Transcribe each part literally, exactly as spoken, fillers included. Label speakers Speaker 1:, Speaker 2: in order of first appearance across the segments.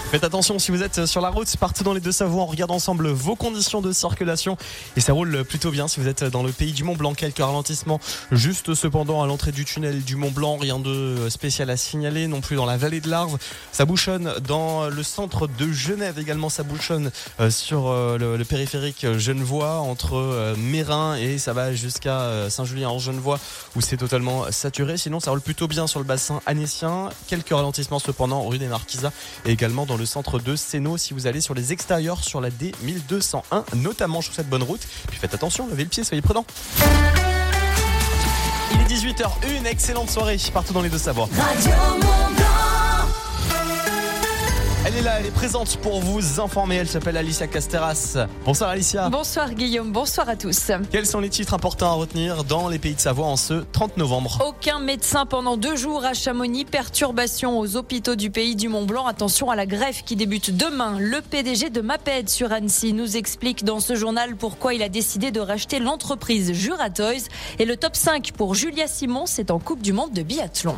Speaker 1: Faites attention si vous êtes sur la route, partout dans les Deux-Savoies, on regarde ensemble vos conditions de circulation et ça roule plutôt bien si vous êtes dans le pays du Mont-Blanc. Quelques ralentissements juste cependant à l'entrée du tunnel du Mont-Blanc, rien de spécial à signaler, non plus dans la vallée de l'Arve. Ça bouchonne dans le centre de Genève également, ça bouchonne sur le, le périphérique genevois entre Mérin et ça va jusqu'à Saint-Julien-en-Genevois où c'est totalement saturé. Sinon ça roule plutôt bien sur le bassin annécien. Quelques ralentissements cependant rue des Marquisats et également dans le centre de Sénaux si vous allez sur les extérieurs sur la D mille deux cent un notamment. Je vous souhaite bonne route, puis faites attention, levez le pied, soyez prudents. Il est dix-huit heures une, excellente soirée partout dans les Deux-Savoies. Radio Mont-Blanc. Elle est là, elle est présente pour vous informer, elle s'appelle Alicia Casteras. Bonsoir Alicia.
Speaker 2: Bonsoir Guillaume, bonsoir à tous.
Speaker 1: Quels sont les titres importants à retenir dans les pays de Savoie en ce trente novembre?
Speaker 2: Aucun médecin pendant deux jours à Chamonix, perturbation aux hôpitaux du pays du Mont-Blanc. Attention à la grève qui débute demain. Le P D G de Maped sur Annecy nous explique dans ce journal pourquoi il a décidé de racheter l'entreprise Juratoys. Et le top cinq pour Julia Simon, c'est en Coupe du Monde de biathlon.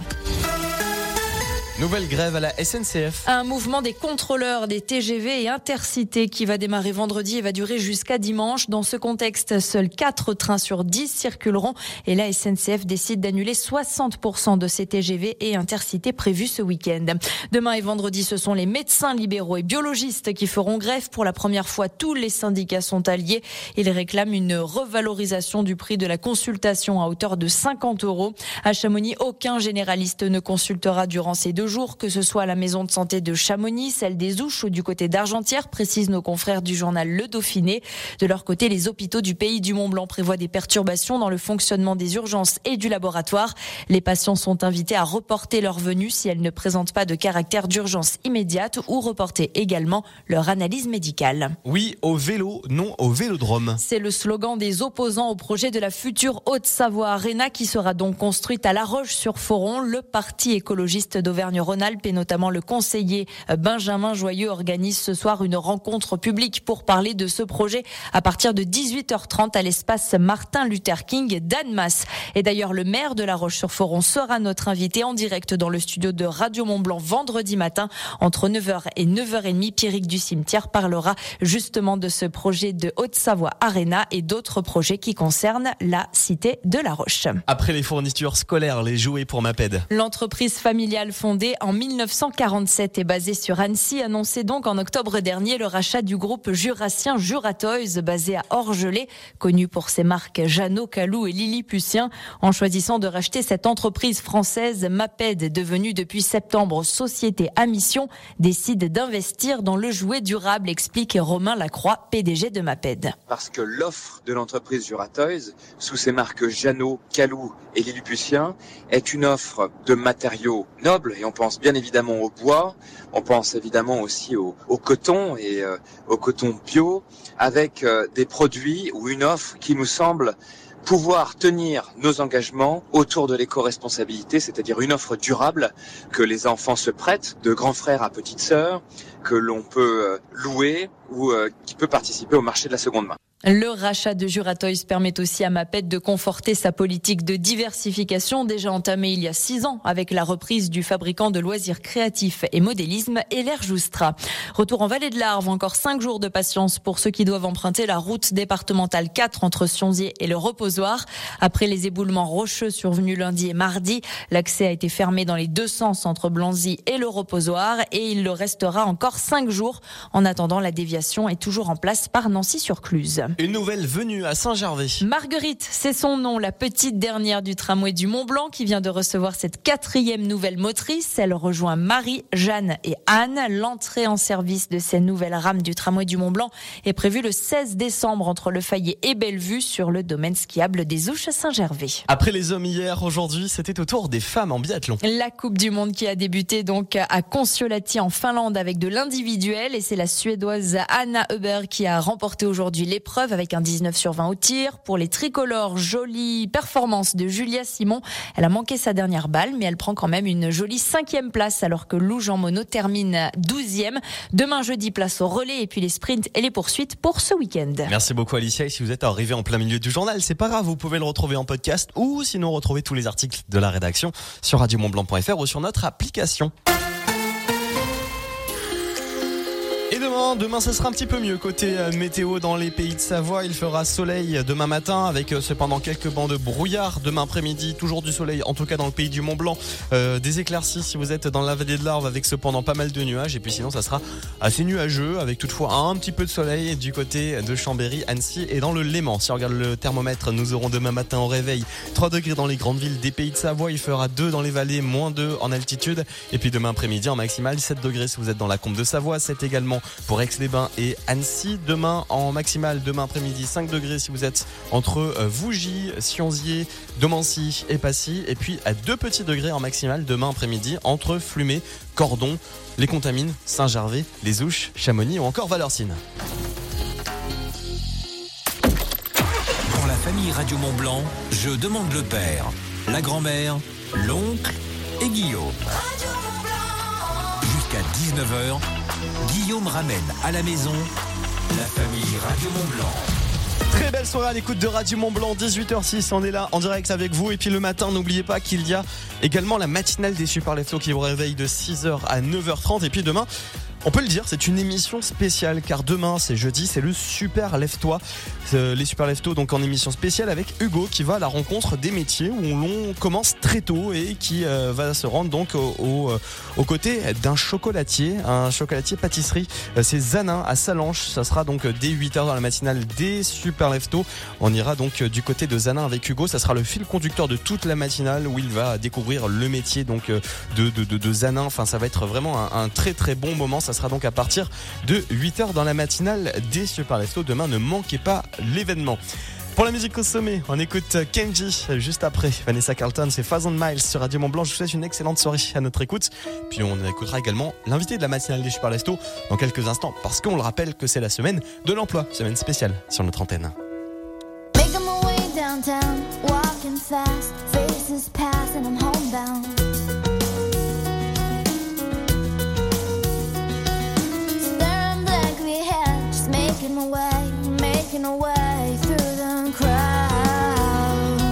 Speaker 1: Nouvelle grève à la S N C F.
Speaker 2: Un mouvement des contrôleurs des T G V et Intercités qui va démarrer vendredi et va durer jusqu'à dimanche. Dans ce contexte, seuls quatre trains sur dix circuleront et la S N C F décide d'annuler soixante pour cent de ces T G V et Intercités prévus ce week-end. Demain et vendredi, ce sont les médecins libéraux et biologistes qui feront grève. Pour la première fois, tous les syndicats sont alliés. Ils réclament une revalorisation du prix de la consultation à hauteur de cinquante euros. À Chamonix, aucun généraliste ne consultera durant ces deux jours, que ce soit à la maison de santé de Chamonix, celle des Ouches ou du côté d'Argentière, précisent nos confrères du journal Le Dauphiné. De leur côté, les hôpitaux du pays du Mont-Blanc prévoient des perturbations dans le fonctionnement des urgences et du laboratoire. Les patients sont invités à reporter leur venue si elles ne présentent pas de caractère d'urgence immédiate ou reporter également leur analyse médicale.
Speaker 1: Oui au vélo, non au vélodrome.
Speaker 2: C'est le slogan des opposants au projet de la future Haute-Savoie Arena qui sera donc construite à La Roche-sur-Foron. Le parti écologiste d'Auvergne Rhône-Alpes et notamment le conseiller Benjamin Joyeux organise ce soir une rencontre publique pour parler de ce projet à partir de dix-huit heures trente à l'espace Martin Luther King d'Annemasse. Et d'ailleurs, le maire de La Roche-sur-Foron sera notre invité en direct dans le studio de Radio Mont-Blanc vendredi matin entre neuf heures et neuf heures trente. Pierrick du Cimetière parlera justement de ce projet de Haute-Savoie Arena et d'autres projets qui concernent la cité de La Roche.
Speaker 1: Après les fournitures scolaires, les jouets pour Maped.
Speaker 2: L'entreprise familiale fondée en mille neuf cent quarante-sept et basée sur Annecy annonçait donc en octobre dernier le rachat du groupe jurassien Juratoys basé à Orgelé, connu pour ses marques Jeannot, Calou et Lilliputien. En choisissant de racheter cette entreprise française, Maped, devenue depuis septembre société à mission, décide d'investir dans le jouet durable, explique Romain Lacroix, P D G de Maped.
Speaker 3: Parce que l'offre de l'entreprise Juratoys, sous ses marques Jeannot, Calou et Lilliputien, est une offre de matériaux nobles et on pense bien évidemment au bois, on pense évidemment aussi au, au coton et euh, au coton bio, avec euh, des produits ou une offre qui nous semble pouvoir tenir nos engagements autour de l'éco-responsabilité, c'est-à-dire une offre durable que les enfants se prêtent, de grands frères à petites sœurs, que l'on peut euh, louer ou euh, qui peut participer au marché de la seconde main.
Speaker 2: Le rachat de Juratoys permet aussi à Maped de conforter sa politique de diversification déjà entamée il y a six ans avec la reprise du fabricant de loisirs créatifs et modélisme Hilaire Joustra. Retour en vallée de l'Arve, encore cinq jours de patience pour ceux qui doivent emprunter la route départementale quatre entre Sionzier et le Reposoir. Après les éboulements rocheux survenus lundi et mardi, l'accès a été fermé dans les deux sens entre Blanzy et le Reposoir et il le restera encore cinq jours. En attendant, la déviation est toujours en place par Nancy-sur-Cluse.
Speaker 1: Une nouvelle venue à Saint-Gervais.
Speaker 2: Marguerite, c'est son nom, la petite dernière du tramway du Mont-Blanc qui vient de recevoir cette quatrième nouvelle motrice. Elle rejoint Marie, Jeanne et Anne. L'entrée en service de ces nouvelles rames du tramway du Mont-Blanc est prévue le seize décembre entre Le Fayet et Bellevue sur le domaine skiable des Ouches à Saint-Gervais.
Speaker 1: Après les hommes hier, aujourd'hui, c'était au tour des femmes en biathlon.
Speaker 2: La Coupe du Monde qui a débuté donc à Kontiolahti en Finlande avec de l'individuel et c'est la Suédoise Anna Öberg qui a remporté aujourd'hui l'épreuve avec un dix-neuf sur vingt au tir. Pour les tricolores, jolie performance de Julia Simon. Elle a manqué sa dernière balle, mais elle prend quand même une jolie cinquième place alors que Lou Jean Monod termine douzième. Demain jeudi, place au relais et puis les sprints et les poursuites pour ce week-end.
Speaker 1: Merci beaucoup Alicia. Et si vous êtes arrivé en plein milieu du journal, c'est pas grave, vous pouvez le retrouver en podcast ou sinon retrouver tous les articles de la rédaction sur radio mont blanc point f r ou sur notre application. Et demain, demain ça sera un petit peu mieux côté euh, météo dans les pays de Savoie. Il fera soleil demain matin avec euh, cependant quelques bancs de brouillard. Demain après-midi, toujours du soleil, en tout cas dans le pays du Mont-Blanc. Euh, des éclaircies si vous êtes dans la vallée de l'Arve avec cependant pas mal de nuages. Et puis sinon ça sera assez nuageux avec toutefois un petit peu de soleil du côté de Chambéry, Annecy et dans le Léman. Si on regarde le thermomètre, nous aurons demain matin au réveil trois degrés dans les grandes villes des pays de Savoie. Il fera deux dans les vallées, moins deux en altitude. Et puis demain après-midi en maximal sept degrés si vous êtes dans la Combe de Savoie, sept également pour Aix-les-Bains et Annecy. Demain en maximal, demain après-midi cinq degrés si vous êtes entre Vougy, Sionzier, Domancy et Passy. Et puis à deux petits degrés en maximal demain après-midi entre Flumet, Cordon, les Contamines, Saint-Gervais, les Ouches, Chamonix ou encore Valorcine.
Speaker 4: Pour la famille Radio Mont-Blanc, je demande le père, la grand-mère, l'oncle et Guillaume. Jusqu'à dix-neuf heures, Guillaume ramène à la maison la famille Radio Mont-Blanc.
Speaker 1: Très belle soirée à l'écoute de Radio Mont-Blanc, dix-huit heures six, on est là en direct avec vous. Et puis le matin, n'oubliez pas qu'il y a également la matinale des Super Leftos qui vous réveille de six heures à neuf heures trente. Et puis demain, on peut le dire, c'est une émission spéciale car demain, c'est jeudi, c'est le Super Lève-toi. Euh, les Super Lève-toi donc en émission spéciale avec Hugo qui va à la rencontre des métiers où l'on commence très tôt et qui euh, va se rendre donc au, au, aux côtés d'un chocolatier, un chocolatier pâtisserie. Euh, c'est Zanin à Salanches. Ça sera donc dès huit heures dans la matinale des Super Lève-toi. On ira donc du côté de Zanin avec Hugo. Ça sera le fil conducteur de toute la matinale où il va découvrir le métier donc de, de, de, de Zanin. Enfin, ça va être vraiment un, un très très bon moment. Ça sera donc à partir de huit heures dans la matinale des Super Leftos. Demain, ne manquez pas l'événement. Pour la musique au sommet, on écoute Kenji juste après Vanessa Carlton, c'est Thousand Miles sur Radio Mont-Blanc. Je vous souhaite une excellente soirée à notre écoute. Puis on écoutera également l'invité de la matinale des Super Leftos dans quelques instants parce qu'on le rappelle que c'est la semaine de l'emploi, semaine spéciale sur notre antenne.
Speaker 5: Making my way downtown, walking fast, faces pass and I'm homebound. Making my way, making my way through the crowd.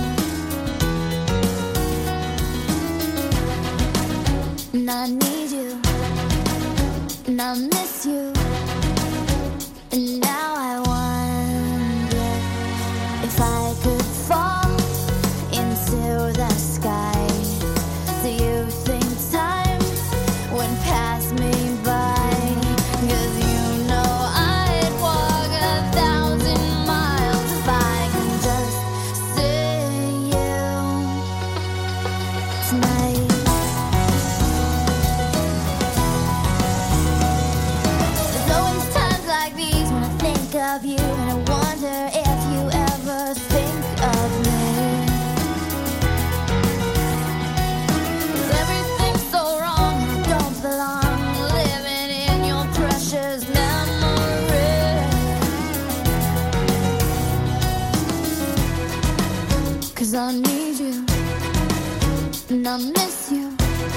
Speaker 5: And I need you, and I miss you. And now I wonder if I could fall into the sky. Do you think time went past me by? 'Cause you know I'd walk a thousand miles if I can just see you tonight. There's always times like these when I think of you, and I wonder if you ever think of me. 'Cause everything's so wrong, I don't belong living in your precious memory. 'Cause I need you, and I miss you.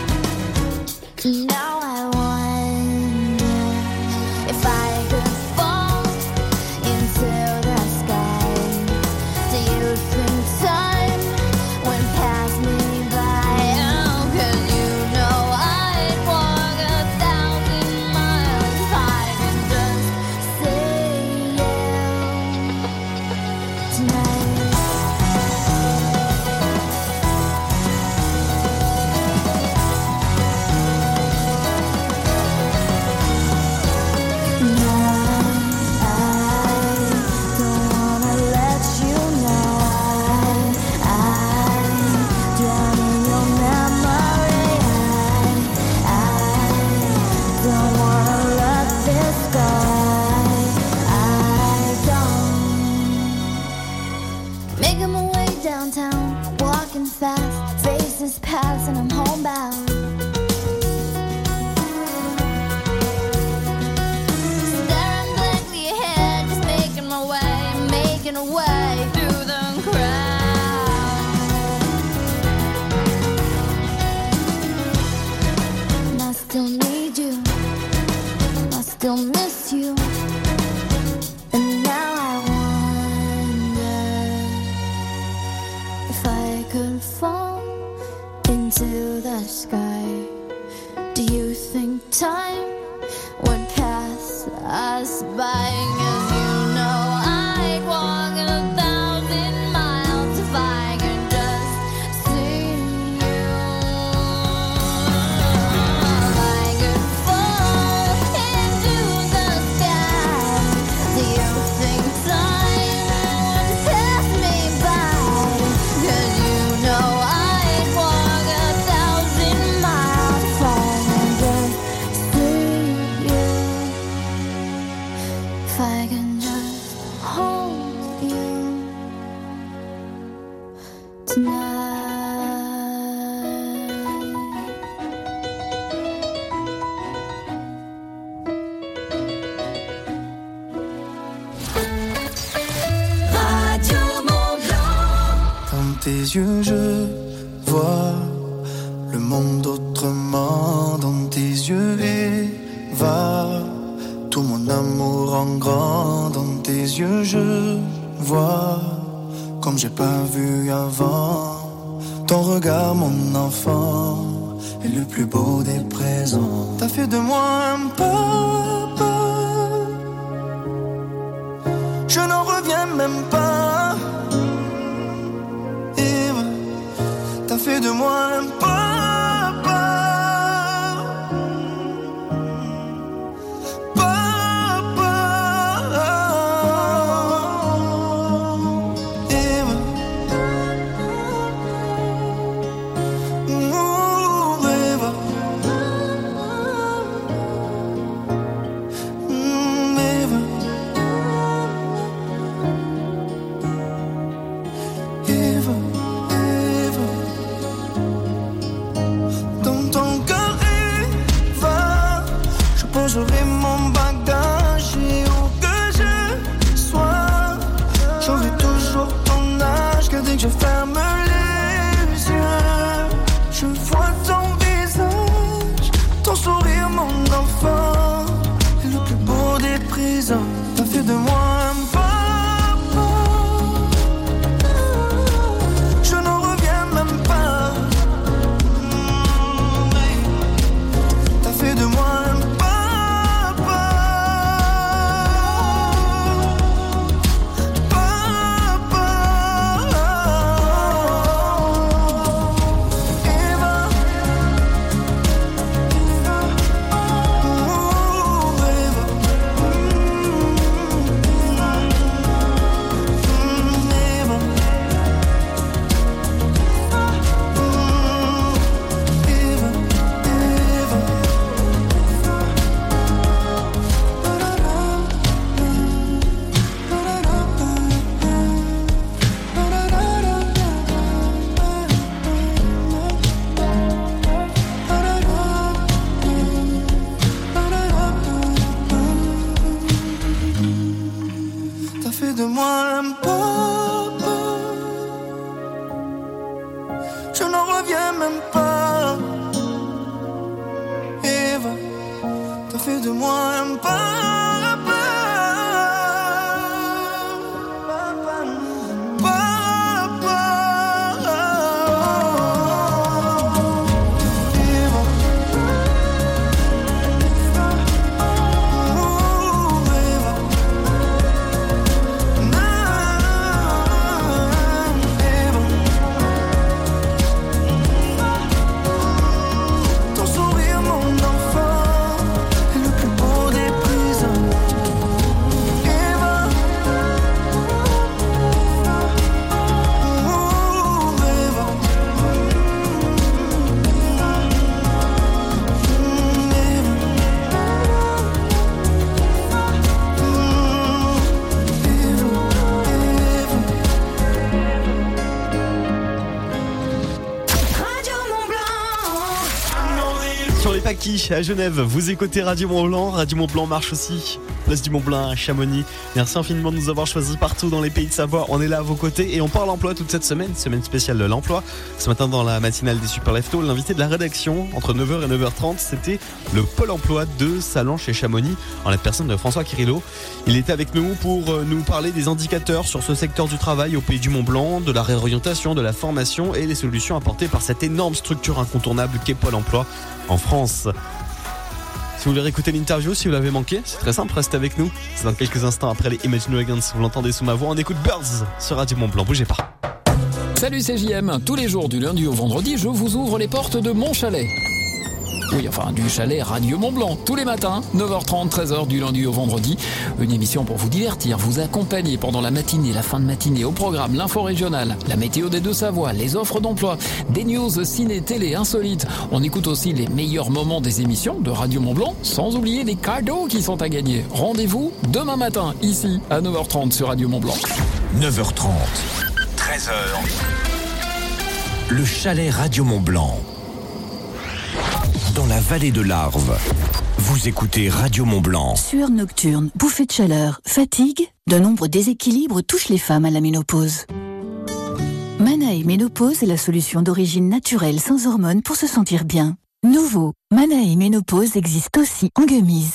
Speaker 5: Now I wonder if I could fall into the sky. Do you think time went past me by? Oh, 'cause you know I'd walk a thousand miles if I could just see you tonight. Making my way downtown, walking fast, faces pass and I'm homebound. Staring blankly ahead, just making my way, making a way through the crowd. And I still need you, I still miss you. And now I wonder if I could fall into the sky. Do you think time went past pass by, 'cause you know I'd walk a thousand miles if I could just see you. If I could fall into the sky, do you think time would pass me by? 'Cause you know I'd walk a thousand miles if I could just see you. If I can just hold you tonight. Radio Mont-Blanc.
Speaker 6: Dans tes yeux je vois le monde autrement. Dans tes yeux Eva, tout mon amour en grand. Dans tes yeux je vois comme j'ai pas vu avant. Ton regard mon enfant est le plus beau des présents. T'as fait de moi un papa, je n'en reviens même pas. Eva, t'as fait de moi un papa, papa. Eva, oh, Eva, Mm, Eva. Eva, Eva, dans ton cœur, Eva, je poserai mon bagage et où que je sois, j'aurai toujours ton âge, car dès que je ferme les yeux, je vois ton visage, ton sourire, mon enfant, est le plus beau des présents. T'as fait de moi un papa, je n'en reviens même pas. Mm, oui. T'as fait de moi un papa, papa. Eva, oh, Eva. Mm, Eva. T'as fait de moi un papa, je n'en reviens même pas. Eva, t'as fait de moi un papa, papa. Eva, oh, Eva. Ton sourire, mon enfant, est le plus beau des présents. Eva, oh, Eva.
Speaker 5: Radio Mont-Blanc.
Speaker 1: Sur les Paquis à Genève, vous écoutez Radio Mont-Blanc. Radio Mont-Blanc marche aussi. Place du Mont-Blanc à Chamonix. Merci infiniment de nous avoir choisis partout dans les pays de Savoie. On est là à vos côtés et on parle emploi toute cette semaine, semaine spéciale de l'emploi. Ce matin dans la matinale des Super Leftos, l'invité de la rédaction entre neuf heures et neuf heures trente, c'était le Pôle emploi de Salon chez Chamonix, en la personne de François Quirillot. Il était avec nous pour nous parler des indicateurs sur ce secteur du travail au pays du Mont-Blanc, de la réorientation, de la formation et les solutions apportées par cette énorme structure incontournable qu'est Pôle emploi en France. Si vous voulez réécouter l'interview, si vous l'avez manqué, c'est très simple, restez avec nous. C'est dans quelques instants après les Imagine Dragons. Vous l'entendez sous ma voix, on écoute Birds sur Radio Mont Blanc. Bougez pas.
Speaker 7: Salut, c'est J M. Tous les jours du lundi au vendredi, je vous ouvre les portes de mon chalet. Oui, enfin, du chalet Radio Mont Blanc. Tous les matins, neuf heures trente, treize heures du lundi au vendredi. Une émission pour vous divertir, vous accompagner pendant la matinée, la fin de matinée. Au programme, l'info régionale, la météo des Deux-Savoies, les offres d'emploi, des news ciné, télé, insolites. On écoute aussi les meilleurs moments des émissions de Radio Mont Blanc, sans oublier les cadeaux qui sont à gagner. Rendez-vous demain matin, ici, à neuf heures trente sur Radio Mont Blanc.
Speaker 4: neuf heures trente, treize heures. Le chalet Radio Mont Blanc. Dans la vallée de l'Arve, vous écoutez Radio Mont Blanc.
Speaker 8: Sueur nocturne, bouffée de chaleur, fatigue, de nombreux déséquilibres touchent les femmes à la ménopause. Manae Ménopause est la solution d'origine naturelle sans hormones pour se sentir bien. Nouveau, Manae Ménopause existe aussi en gummies.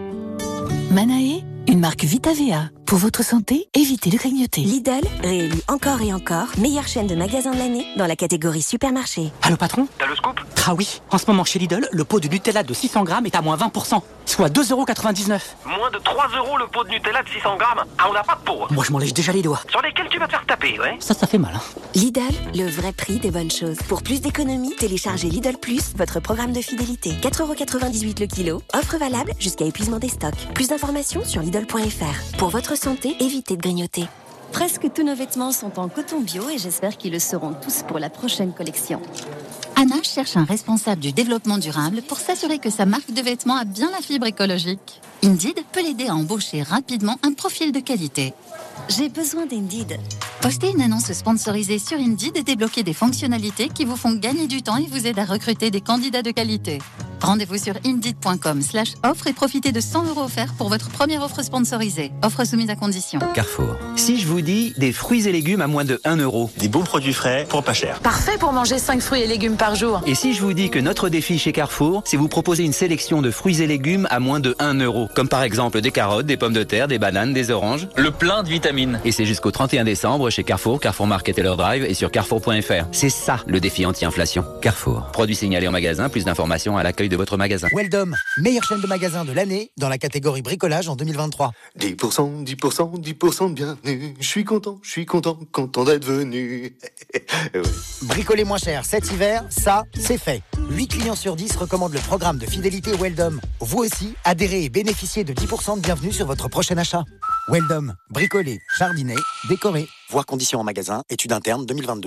Speaker 8: Manae, une marque Vita V A. Pour votre santé, évitez de grignoter.
Speaker 9: Lidl, réélu encore et encore, meilleure chaîne de magasins de l'année dans la catégorie supermarché.
Speaker 10: Allô patron ?
Speaker 11: T'as le scoop ?
Speaker 10: Ah oui, en ce moment chez Lidl, le pot de Nutella de six cents grammes est à moins vingt pour cent, soit deux euros quatre-vingt-dix-neuf.
Speaker 11: Moins de trois euros le pot de Nutella de six cents grammes. Ah, on n'a pas de pot.
Speaker 10: Moi je m'en lèche déjà les doigts.
Speaker 11: Sur lesquels tu vas te faire taper, ouais.
Speaker 10: Ça, ça fait mal, hein.
Speaker 9: Lidl, le vrai prix des bonnes choses. Pour plus d'économies, téléchargez Lidl Plus, votre programme de fidélité. quatre euros quatre-vingt-dix-huit le kilo, offre valable jusqu'à épuisement des stocks. Plus d'informations sur Lidl point F R. Pour votre santé, évitez de grignoter.
Speaker 12: Presque tous nos vêtements sont en coton bio et j'espère qu'ils le seront tous pour la prochaine collection.
Speaker 13: Anna cherche un responsable du développement durable pour s'assurer que sa marque de vêtements a bien la fibre écologique. Indeed peut l'aider à embaucher rapidement un profil de qualité.
Speaker 12: J'ai besoin d'Indeed.
Speaker 13: Postez une annonce sponsorisée sur Indeed et débloquez des fonctionnalités qui vous font gagner du temps et vous aident à recruter des candidats de qualité. Rendez-vous sur indeed point com slash offre et profitez de cent euros offerts pour votre première offre sponsorisée. Offre soumise à condition.
Speaker 14: Carrefour. Si je vous dis des fruits et légumes à moins de un euro.
Speaker 15: Des bons produits frais pour pas cher.
Speaker 16: Parfait pour manger cinq fruits et légumes par jour.
Speaker 14: Et si je vous dis que notre défi chez Carrefour, c'est vous proposer une sélection de fruits et légumes à moins de un euro. Comme par exemple des carottes, des pommes de terre, des bananes, des oranges.
Speaker 17: Le plein de vitamines.
Speaker 14: Et c'est jusqu'au trente et un décembre chez Carrefour, Carrefour Market et leur drive et sur carrefour point F R. C'est ça le défi anti-inflation. Carrefour. Produits signalés en magasin, plus d'informations à l'accueil de votre magasin.
Speaker 18: Weldom, meilleure chaîne de magasins de l'année dans la catégorie bricolage en deux mille vingt-trois.
Speaker 6: dix pour cent, dix pour cent, dix pour cent de bienvenue. Je suis content, je suis content, content d'être venu.
Speaker 18: Ouais. Bricoler moins cher cet hiver, ça, c'est fait. huit clients sur dix recommandent le programme de fidélité Weldom. Vous aussi, adhérez et bénéficiez de dix pour cent de bienvenue sur votre prochain achat. Weldom, bricoler, jardiner, décorer. Voir conditions en magasin, étude interne deux mille vingt-deux.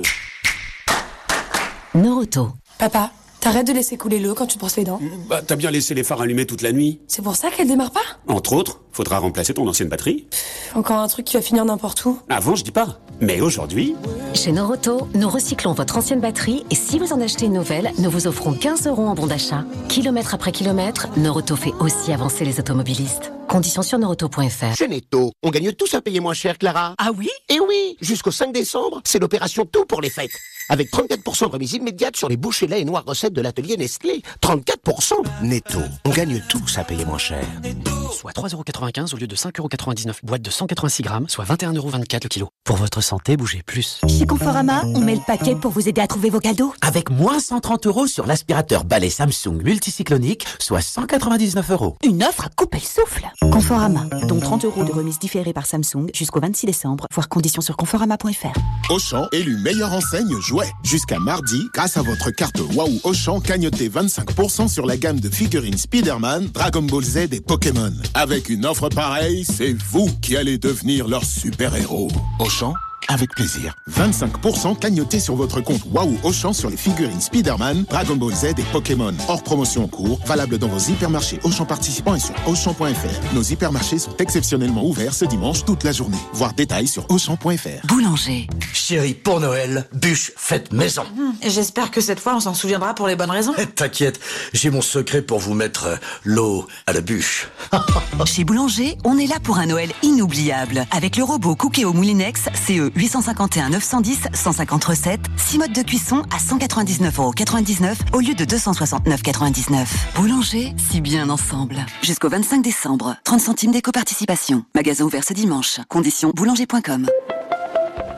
Speaker 8: Noroto.
Speaker 19: Papa, t'arrêtes de laisser couler l'eau quand tu te brosses les dents.
Speaker 20: Bah, t'as bien laissé les phares allumés toute la nuit.
Speaker 19: C'est pour ça qu'elle démarre pas ?
Speaker 20: Entre autres, faudra remplacer ton ancienne batterie.
Speaker 19: Pff, encore un truc qui va finir n'importe où.
Speaker 20: Avant, je dis pas. Mais aujourd'hui...
Speaker 21: Chez Noroto, nous recyclons votre ancienne batterie et si vous en achetez une nouvelle, nous vous offrons quinze euros en bon d'achat. Kilomètre après kilomètre, Noroto fait aussi avancer les automobilistes. Conditions sur noroto point F R.
Speaker 22: Chez Netto, on gagne tous à payer moins cher, Clara.
Speaker 23: Ah oui ?
Speaker 22: Eh oui, jusqu'au cinq décembre, c'est l'opération Tout pour les fêtes. Avec trente-quatre pour cent de remise immédiate sur les bouchées lait et noires recettes de l'atelier Nestlé. trente-quatre pour cent Netto, on gagne tous à payer moins cher.
Speaker 24: Soit trois euros quatre-vingt-quinze au lieu de cinq euros quatre-vingt-dix-neuf. Boîte de cent quatre-vingt-six grammes, soit vingt et un euros vingt-quatre le kilo. Pour votre santé, bougez plus.
Speaker 8: Chez Conforama, on met le paquet pour vous aider à trouver vos cadeaux.
Speaker 23: Avec moins cent trente euros sur l'aspirateur balai Samsung multicyclonique, soit cent quatre-vingt-dix-neuf euros.
Speaker 8: Une offre à couper le souffle. Conforama, donc trente euros de remise différée par Samsung jusqu'au vingt-six décembre. Voir conditions sur conforama point F R.
Speaker 25: Auchan, élu meilleure enseigne jouet. Jusqu'à mardi, grâce à votre carte Waouh Auchan, cagnotez vingt-cinq pour cent sur la gamme de figurines Spider-Man, Dragon Ball Z et Pokémon. Avec une offre pareille, c'est vous qui allez devenir leur super-héros. Auchan, avec plaisir. vingt-cinq pour cent cagnotés sur votre compte Waouh Auchan sur les figurines Spider-Man, Dragon Ball Z et Pokémon. Hors promotion en cours, valable dans vos hypermarchés Auchan participants et sur Auchan point F R. Nos hypermarchés sont exceptionnellement ouverts ce dimanche toute la journée. Voir détails sur Auchan point F R.
Speaker 8: Boulanger.
Speaker 23: Chérie, pour Noël, bûche faite maison.
Speaker 16: Mmh, J'espère que cette fois on s'en souviendra pour les bonnes raisons.
Speaker 23: T'inquiète, j'ai mon secret pour vous mettre euh, l'eau à la bûche.
Speaker 8: Chez Boulanger, on est là pour un Noël inoubliable. Avec le robot Cookéo Moulinex, C E huit cent cinquante et un neuf cent dix, cent cinquante recettes, six modes de cuisson à cent quatre-vingt-dix-neuf euros quatre-vingt-dix-neuf au lieu de deux cent soixante-neuf euros quatre-vingt-dix-neuf. Boulanger, si bien ensemble. Jusqu'au vingt-cinq décembre, trente centimes d'éco-participation. Magasin ouvert ce dimanche. Conditions boulanger point com.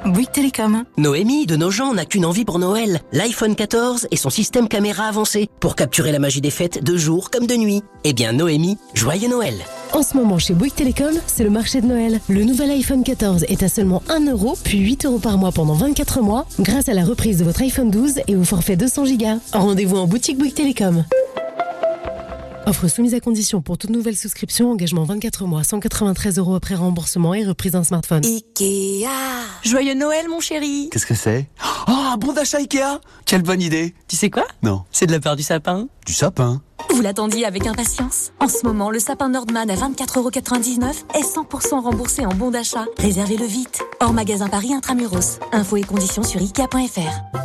Speaker 1: Bouygues Télécom.
Speaker 2: Noémie, de nos gens, n'a qu'une envie pour Noël. L'iPhone quatorze et son système caméra avancé pour capturer la magie des fêtes de jour comme de nuit. Eh bien Noémie, joyeux Noël.
Speaker 3: En ce moment chez Bouygues Télécom, c'est le marché de Noël. Le nouvel iPhone quatorze est à seulement un euro, puis huit euros par mois pendant vingt-quatre mois, grâce à la reprise de votre iPhone douze et au forfait deux cents gigas. Rendez-vous en boutique Bouygues Télécom. Offre soumise à condition pour toute nouvelle souscription, engagement vingt-quatre mois, cent quatre-vingt-treize euros après remboursement et reprise d'un smartphone.
Speaker 5: Ikea. Joyeux Noël mon chéri.
Speaker 17: Qu'est-ce que c'est? Oh, un bon d'achat Ikea. Quelle bonne idée.
Speaker 5: Tu sais quoi?
Speaker 17: Non.
Speaker 5: C'est de la part du sapin.
Speaker 17: Du sapin?
Speaker 5: Vous l'attendiez avec impatience. En ce moment, le sapin Nordman à vingt-quatre euros quatre-vingt-dix-neuf est cent pour cent remboursé en bon d'achat. Réservez-le vite. Hors magasin Paris Intramuros. Infos et conditions sur ikea point f r.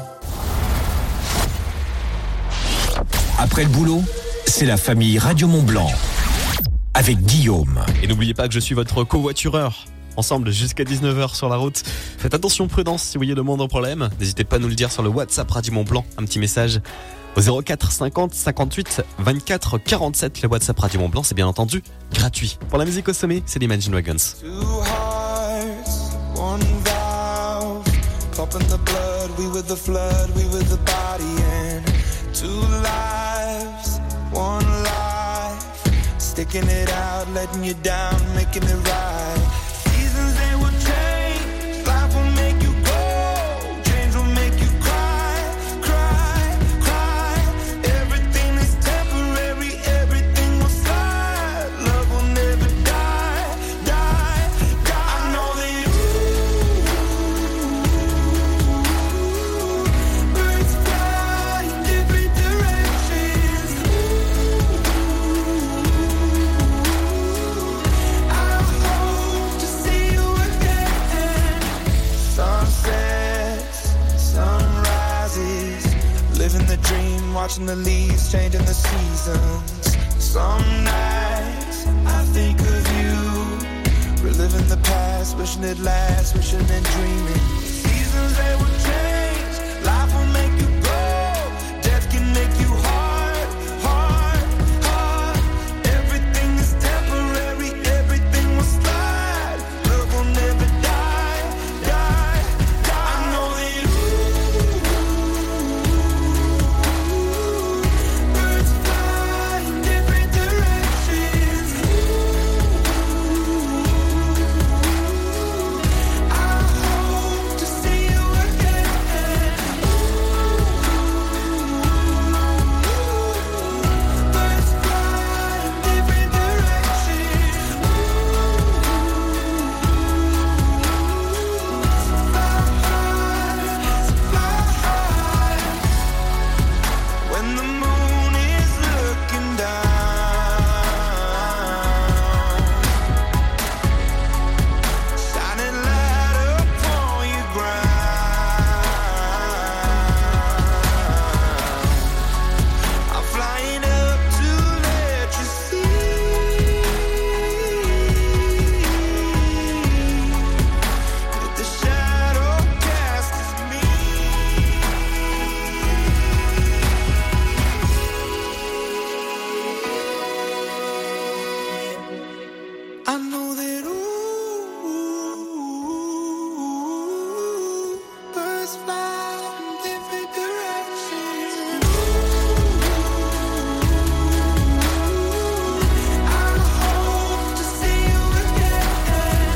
Speaker 4: Après le boulot, c'est la famille Radio Mont-Blanc avec Guillaume.
Speaker 26: Et n'oubliez pas que je suis votre covoitureur. Ensemble jusqu'à dix-neuf heures sur la route. Faites attention, prudence si vous voyez le moindre problème. N'hésitez pas à nous le dire sur le WhatsApp Radio Mont-Blanc. Un petit message au zéro quatre cinquante cinquante-huit vingt-quatre quarante-sept. Le WhatsApp Radio Mont-Blanc, c'est bien entendu gratuit. Pour la musique au sommet, c'est l'Imagine Wagons.
Speaker 27: Two hearts, one valve, pop in the blood, we with the flood, we with the body and two lives, one life, sticking it out, letting you down, making it right. Seasons they will change, life will make you go, change will make you cry, cry, cry. Everything is temporary, everything will slide, love will never die, die, die. I know that ooh, birds fly in different directions. I hope to see you again. Sunsets, sunrises, living the dream, watching the leaves, changing the seasons. Some nights I think of you, reliving the past, wishing it lasts, wishing and dreaming. Seasons they will change, life will make you go, death can make you hard, hard, hard. Everything is temporary, everything will slide, love will never die, die, die. I know that ooh, birds fly in different directions. I hope to see you again. Birds fly in different directions. When the moon is looking down, shining light upon your ground, I'm flying up to let you see that the shadow cast is me. I know that ooh, birds fly in different directions. I hope to see you again.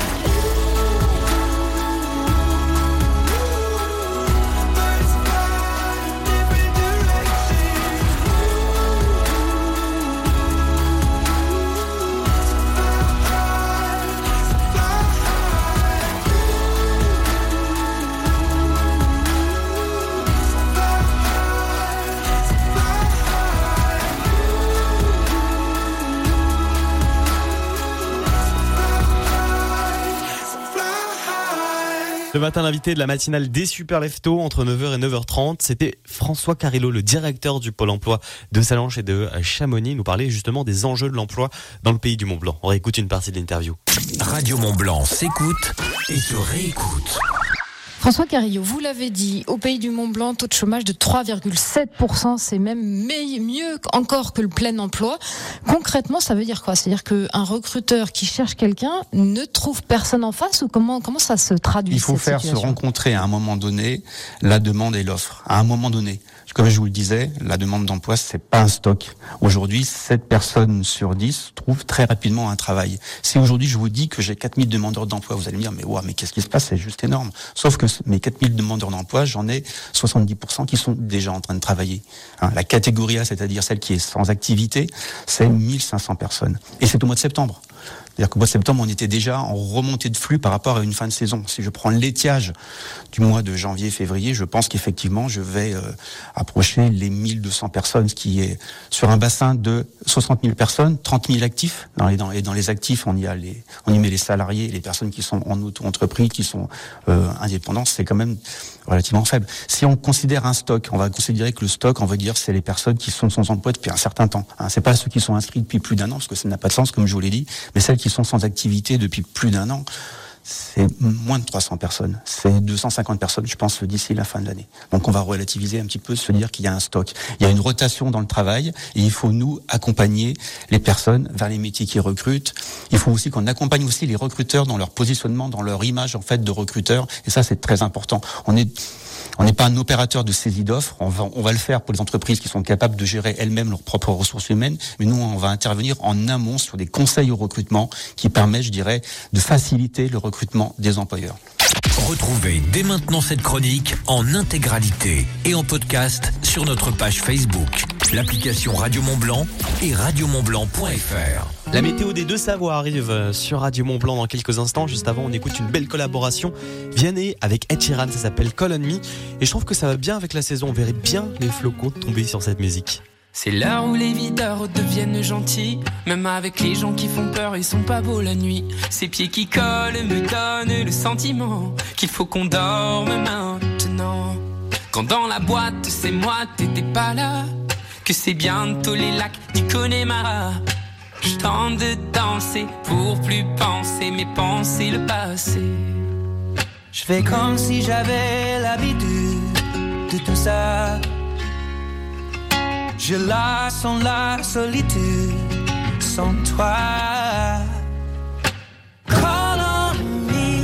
Speaker 27: Birds fly in different directions.
Speaker 26: Le matin, l'invité de la matinale des Super Leftos entre neuf heures et neuf heures trente, c'était François Carillo, le directeur du Pôle emploi de Sallanches et de Chamonix. Il nous parlait justement des enjeux de l'emploi dans le pays du Mont-Blanc. On réécoute une partie de l'interview.
Speaker 4: Radio Mont-Blanc s'écoute et se réécoute.
Speaker 1: François Carillo, vous l'avez dit, au pays du Mont-Blanc, taux de chômage de trois virgule sept pour cent, c'est même mieux encore que le plein emploi. Concrètement, ça veut dire quoi? C'est-à-dire qu'un recruteur qui cherche quelqu'un ne trouve personne en face, ou comment, comment ça se traduit?
Speaker 7: Il faut faire se rencontrer à un moment donné la demande et l'offre. À un moment donné. Comme je vous le disais, la demande d'emploi, c'est pas un stock. Aujourd'hui, sept personnes sur dix trouvent très rapidement un travail. Si aujourd'hui je vous dis que j'ai quatre mille demandeurs d'emploi, vous allez me dire, mais ouais, mais qu'est-ce qui se passe? C'est juste énorme. Sauf que mes quatre mille demandeurs d'emploi, j'en ai soixante-dix pour cent qui sont déjà en train de travailler. Hein, la catégorie A, c'est-à-dire celle qui est sans activité, c'est mille cinq cents personnes. Et c'est au mois de septembre. C'est-à-dire qu'au mois de septembre, on était déjà en remontée de flux par rapport à une fin de saison. Si je prends l'étiage du mois de janvier-février, je pense qu'effectivement, je vais euh, approcher les mille deux cents personnes, ce qui est sur un bassin de soixante mille personnes, trente mille actifs. Dans les, dans, et dans les actifs, on y a les, on y met les salariés, les personnes qui sont en auto-entreprise, qui sont euh, indépendantes. C'est quand même relativement faible. Si on considère un stock, on va considérer que le stock, on va dire, c'est les personnes qui sont sans emploi depuis un certain temps. Hein, c'est pas ceux qui sont inscrits depuis plus d'un an, parce que ça n'a pas de sens, comme je vous l'ai dit, mais celles qui sont sans activité depuis plus d'un an, c'est moins de trois cents personnes. C'est deux cent cinquante personnes, je pense, d'ici la fin de l'année. Donc on va relativiser un petit peu, se dire qu'il y a un stock. Il y a une rotation dans le travail et il faut, nous, accompagner les personnes vers les métiers qui recrutent. Il faut aussi qu'on accompagne aussi les recruteurs dans leur positionnement, dans leur image, en fait, de recruteurs. Et ça, c'est très important. On est... On n'est pas un opérateur de saisie d'offres. On va, on va le faire pour les entreprises qui sont capables de gérer elles-mêmes leurs propres ressources humaines. Mais nous, on va intervenir en amont sur des conseils au recrutement qui permettent, je dirais, de faciliter le recrutement des employeurs.
Speaker 4: Retrouvez dès maintenant cette chronique en intégralité et en podcast sur notre page Facebook, l'application Radio Mont-Blanc et radio mont blanc point f r.
Speaker 26: La météo des Deux-Savoies arrive sur Radio Mont-Blanc dans quelques instants. Juste avant, on écoute une belle collaboration Vianney avec Ed Sheeran, ça s'appelle Call on Me. Et je trouve que ça va bien avec la saison, on verrait bien les flocons tomber sur cette musique.
Speaker 9: C'est l'heure où les videurs deviennent gentils. Même avec les gens qui font peur, ils sont pas beaux la nuit. Ces pieds qui collent me donnent le sentiment qu'il faut qu'on dorme maintenant. Quand dans la boîte, c'est moi, t'étais pas là. Que c'est bientôt les lacs du Connemara. Je tente de danser pour plus penser, mais penser le passé.
Speaker 10: Je fais comme si j'avais l'habitude de tout ça. Je la sens la solitude sans toi. Call on me,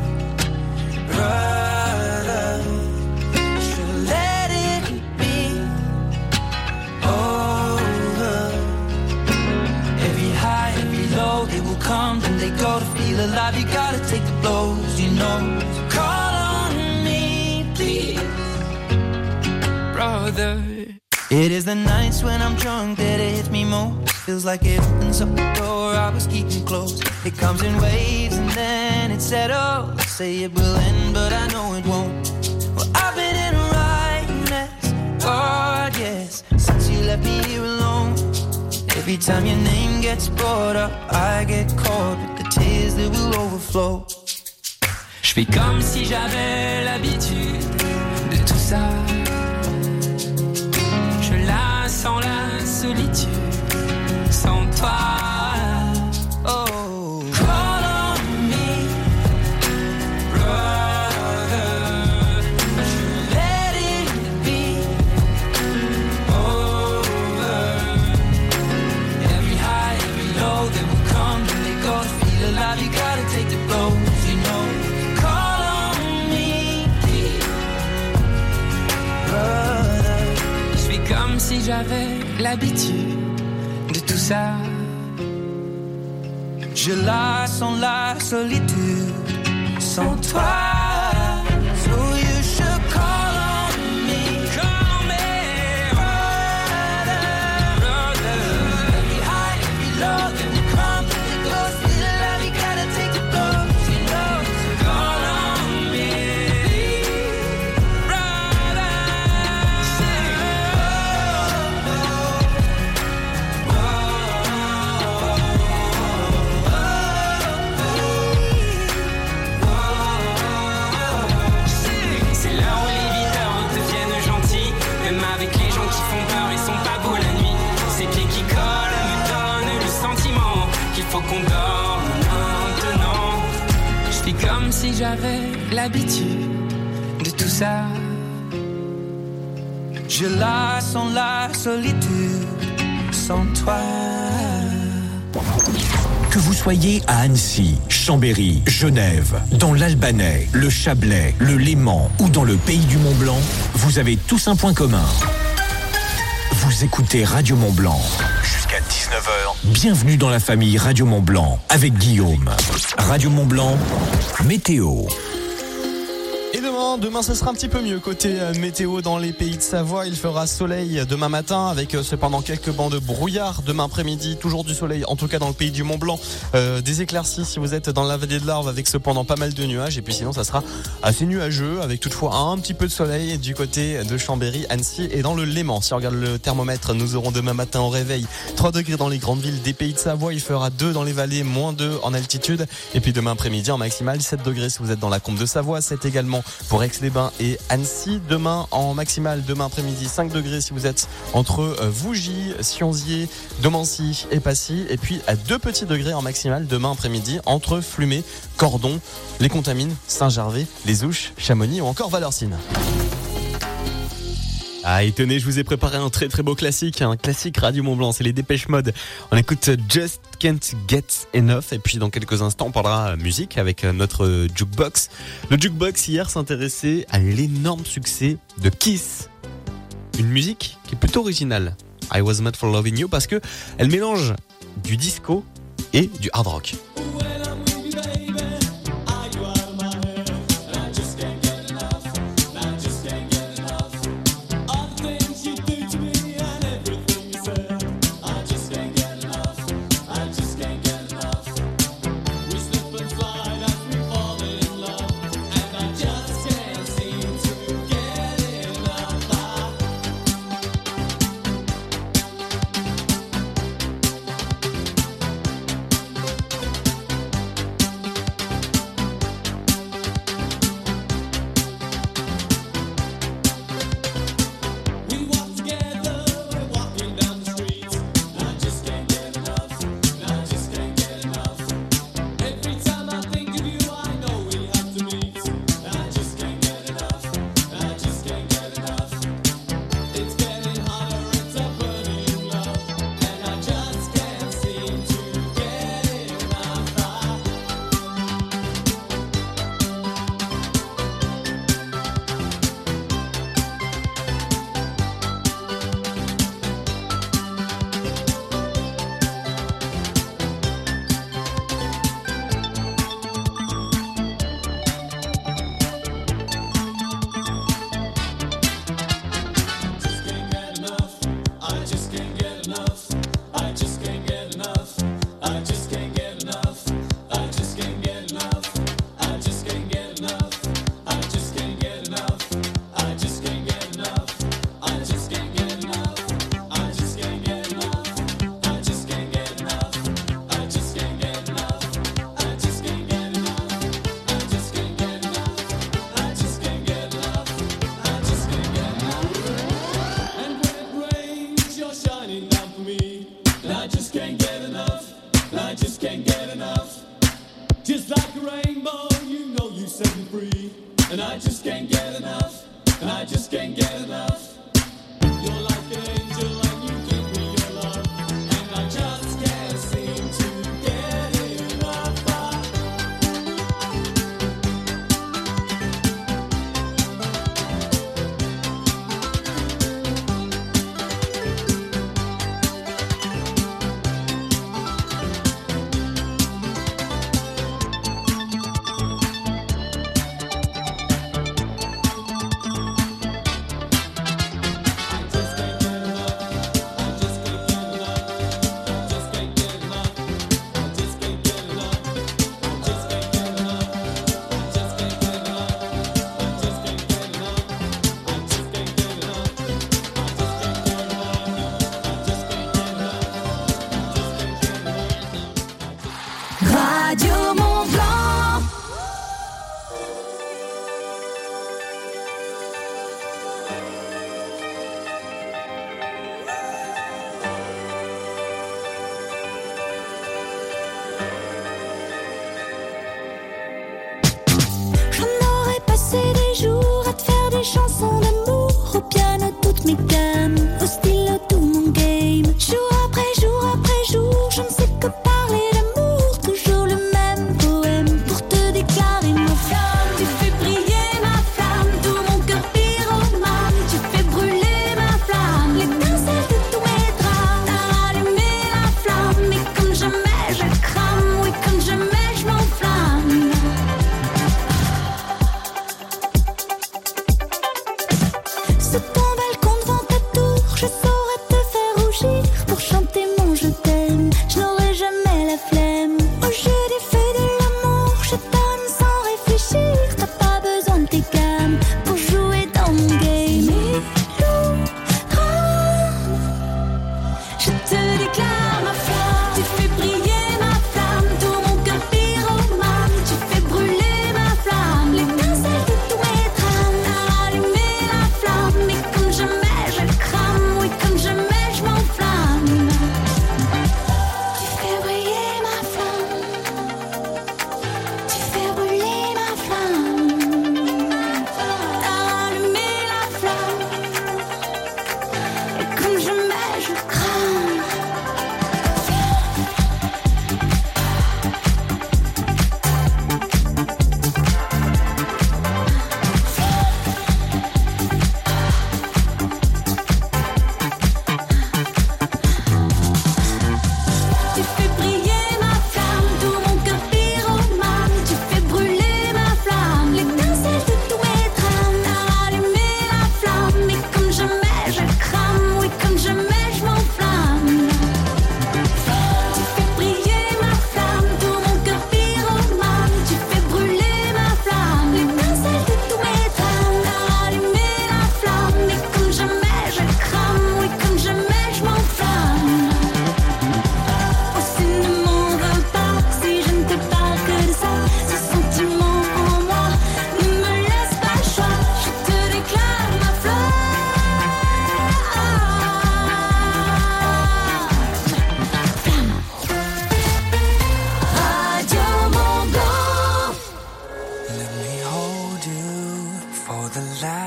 Speaker 10: brother. Je let it be over. Every high, every low, they will come and they go. To feel alive, you gotta take the blows, you know. Call on me, please, brother. It is the nights when I'm drunk that it hits me most. Feels like it opens up the door I was keeping closed. It comes in waves and then it settles. Say it will end, but I know it won't. Well, I've been in a right mess, God, yes, since you left me here alone. Every time your name gets brought up, I get caught with the tears that will overflow.
Speaker 9: Je fais comme si j'avais l'habitude de tout ça. Sans la solitude, sans toi. Oh, call on me, brother. Je let it be over. Every high, every low, they will come and they go. To feel alive, you gotta take the blows, you know. Call on me, please, brother. Comme si j'avais l'habitude de tout ça.
Speaker 10: Je la sens la solitude sans toi. So you should call on me, call on me, brother, brother. Every high, every low, then we come, then we go. Still alive, you gotta take the blows, you know. So call on me, brother.
Speaker 9: Faut qu'on dorme maintenant. Je fais comme si j'avais l'habitude
Speaker 27: de tout ça. Je la sens la solitude sans toi.
Speaker 4: Que vous soyez à Annecy, Chambéry, Genève, dans l'Albanais, le Chablais, le Léman ou dans le pays du Mont-Blanc, vous avez tous un point commun. Vous écoutez Radio Mont-Blanc. Jusqu'à dix-neuf heures. Bienvenue dans la famille Radio Mont-Blanc avec Guillaume. Radio Mont-Blanc, météo.
Speaker 26: Et demain, demain, ce sera un petit peu mieux côté euh, météo dans les pays de Savoie. Il fera soleil demain matin avec euh, cependant quelques bancs de brouillard. Demain après-midi, toujours du soleil, en tout cas dans le pays du Mont-Blanc. Euh, des éclaircies si vous êtes dans la vallée de l'Arve avec cependant pas mal de nuages. Et puis sinon, ça sera assez nuageux avec toutefois un petit peu de soleil du côté de Chambéry, Annecy et dans le Léman. Si on regarde le thermomètre, nous aurons demain matin au réveil trois degrés dans les grandes villes des pays de Savoie. Il fera deux dans les vallées, moins deux en altitude. Et puis demain après-midi, en maximal, sept degrés si vous êtes dans la Combe de Savoie, sept également pour Aix-les-Bains et Annecy. Demain en maximal, demain après-midi, cinq degrés si vous êtes entre Vougy, Sionzier, Domancy et Passy. Et puis à deux petits degrés en maximal demain après-midi entre Flumet, Cordon, les Contamines, Saint-Gervais, les Ouches, Chamonix ou encore Valorcine. Ah, et tenez, je vous ai préparé un très très beau classique, un classique Radio Mont-Blanc, c'est les Dépêche Mode. On écoute Just Can't Get Enough et puis dans quelques instants on parlera musique avec notre Jukebox. Le Jukebox hier s'intéressait à l'énorme succès de Kiss. Une musique qui est plutôt originale, I Was Made for Loving You, parce que elle mélange du disco et du hard rock.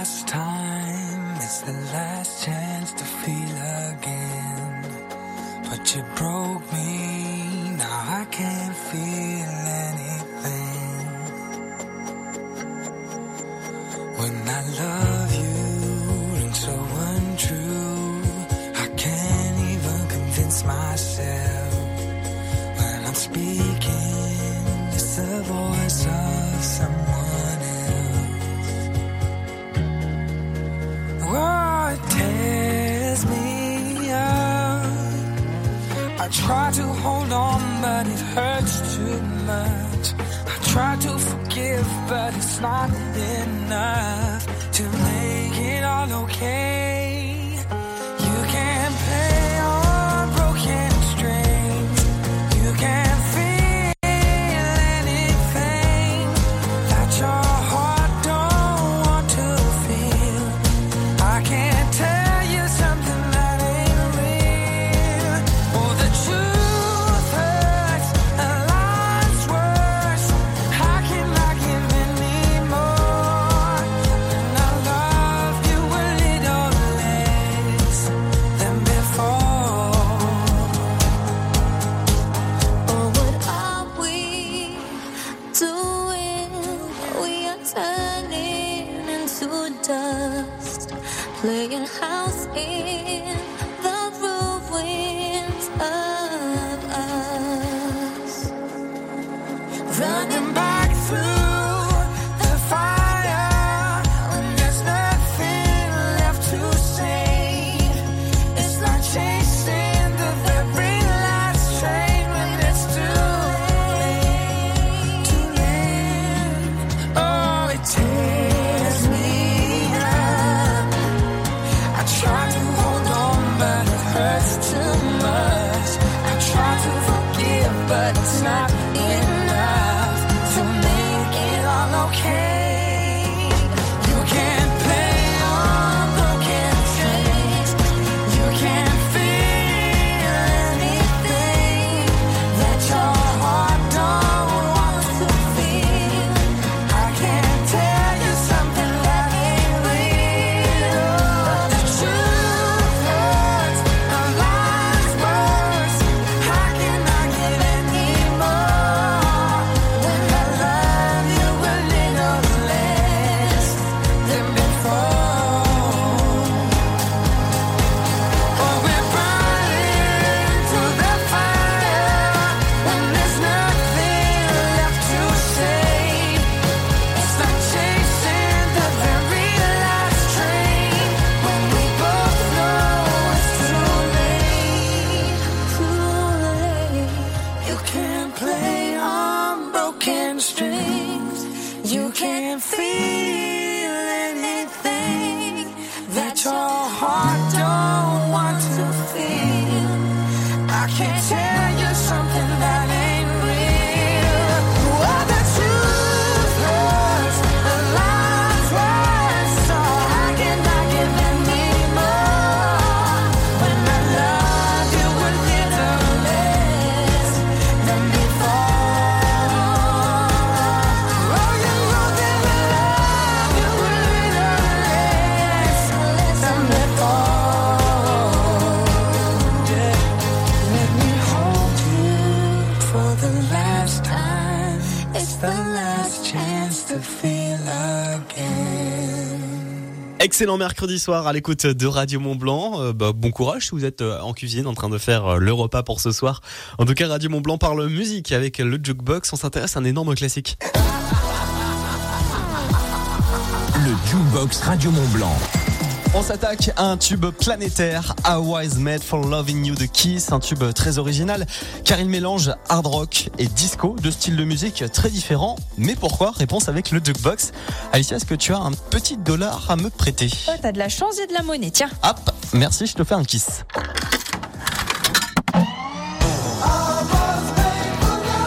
Speaker 27: last time, it's the last chance to feel again. But you broke me, now I can't feel anything. When I love you, rings so untrue, I can't even convince myself. When I'm speaking, it's the voice of someone else. Oh, it tears me up. I try to hold on, but it hurts too much. I try to forgive, but it's not enough to make it all okay. You can't play on broken strings. You can't feel anything that your heart don't want to feel. I can't tell you something that ain't real. Oh, the truth hurts, and life's worse. How can I give anymore? When I love you a little less than before.
Speaker 6: Oh, what are we doing? We are turning into dust, playing house in the ruins of us.
Speaker 27: Running back through the fire when there's nothing left to say. It's like chasing the very last train when it's too late, too late. Oh, it tears me up. I try to hold on, but it hurts too much. I try to forgive, but it's not enough to make it all okay. You can't play on broken strings. You can't feel anything that your heart don't want to feel. I can't tell you something that ain't real. But the truth hurts, and life's worse. How can I give anymore? When I love you a little less than before. Oh, we're burning through the fire when there's nothing left to say. It's like chasing the very last train when we both know it's too late, too late. You can't play on broken strings. You can't feel anything that your heart don't want to feel. I can't tell you something that ain't real. Oh, the truth hurts, and life's worse. So how can I give anymore? When I love you a little less than before. Oh, you know that I love you a little less than before. Yeah. Let me hold you for the last time. It's the last chance to feel again.
Speaker 26: Excellent mercredi soir à l'écoute de Radio Mont-Blanc. Euh, bah, bon courage si vous êtes euh, en cuisine en train de faire euh, le repas pour ce soir. En tout cas, Radio Mont-Blanc parle musique avec le Jukebox. On s'intéresse à un énorme classique.
Speaker 4: Le Jukebox Radio Mont-Blanc.
Speaker 26: On s'attaque à un tube planétaire, How Was Made for Loving You de Kiss, un tube très original car il mélange hard rock et disco, deux styles de musique très différents. Mais pourquoi? Réponse avec le Jukebox. Alicia, est-ce que tu as un petit dollar à me prêter?
Speaker 11: Oh, t'as de la chance, il y a de la monnaie, tiens.
Speaker 26: Hop, merci, je te fais un kiss.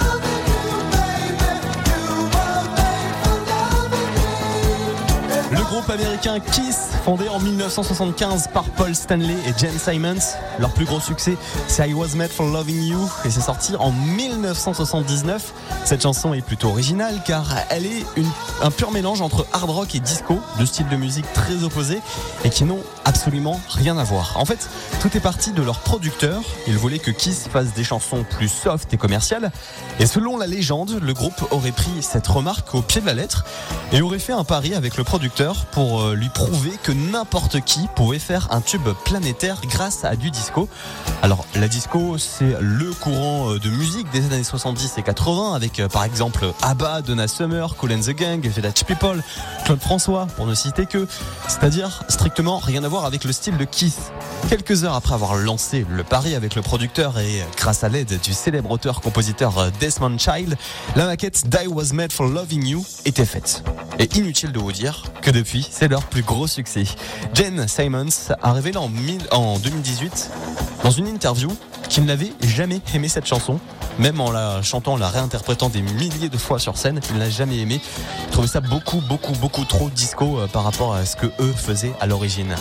Speaker 26: Le groupe groupe américain Kiss, fondé en dix-neuf cent soixante-quinze par Paul Stanley et Gene Simmons. Leur plus gros succès, c'est I Was Made for Loving You et c'est sorti en dix-neuf cent soixante-dix-neuf. Cette chanson est plutôt originale car elle est une, un pur mélange entre hard rock et disco, deux styles de musique très opposés et qui n'ont absolument rien à voir. En fait, tout est parti de leur producteur. Ils voulaient que Kiss fasse des chansons plus soft et commerciales. Et selon la légende, le groupe aurait pris cette remarque au pied de la lettre et aurait fait un pari avec le producteur pour lui prouver que n'importe qui pouvait faire un tube planétaire grâce à du disco. Alors la disco, c'est le courant de musique des années soixante-dix et quatre-vingts avec par exemple ABBA, Donna Summer, Kool and the Gang, Village People, Claude François pour ne citer que, c'est-à-dire strictement rien à voir avec le style de Kiss. Quelques heures après avoir lancé le pari avec le producteur et grâce à l'aide du célèbre auteur-compositeur Desmond Child, la maquette d'I Was Made for Loving You était faite. Et inutile de vous dire que depuis, c'est leur plus gros succès. Gene Simmons a révélé en, mille, en deux mille dix-huit, dans une interview, qu'il n'avait jamais aimé cette chanson. Même en la chantant, en la réinterprétant des milliers de fois sur scène, il n'a jamais aimé. Il trouvait ça beaucoup, beaucoup, beaucoup trop disco par rapport à ce que eux faisaient à l'origine.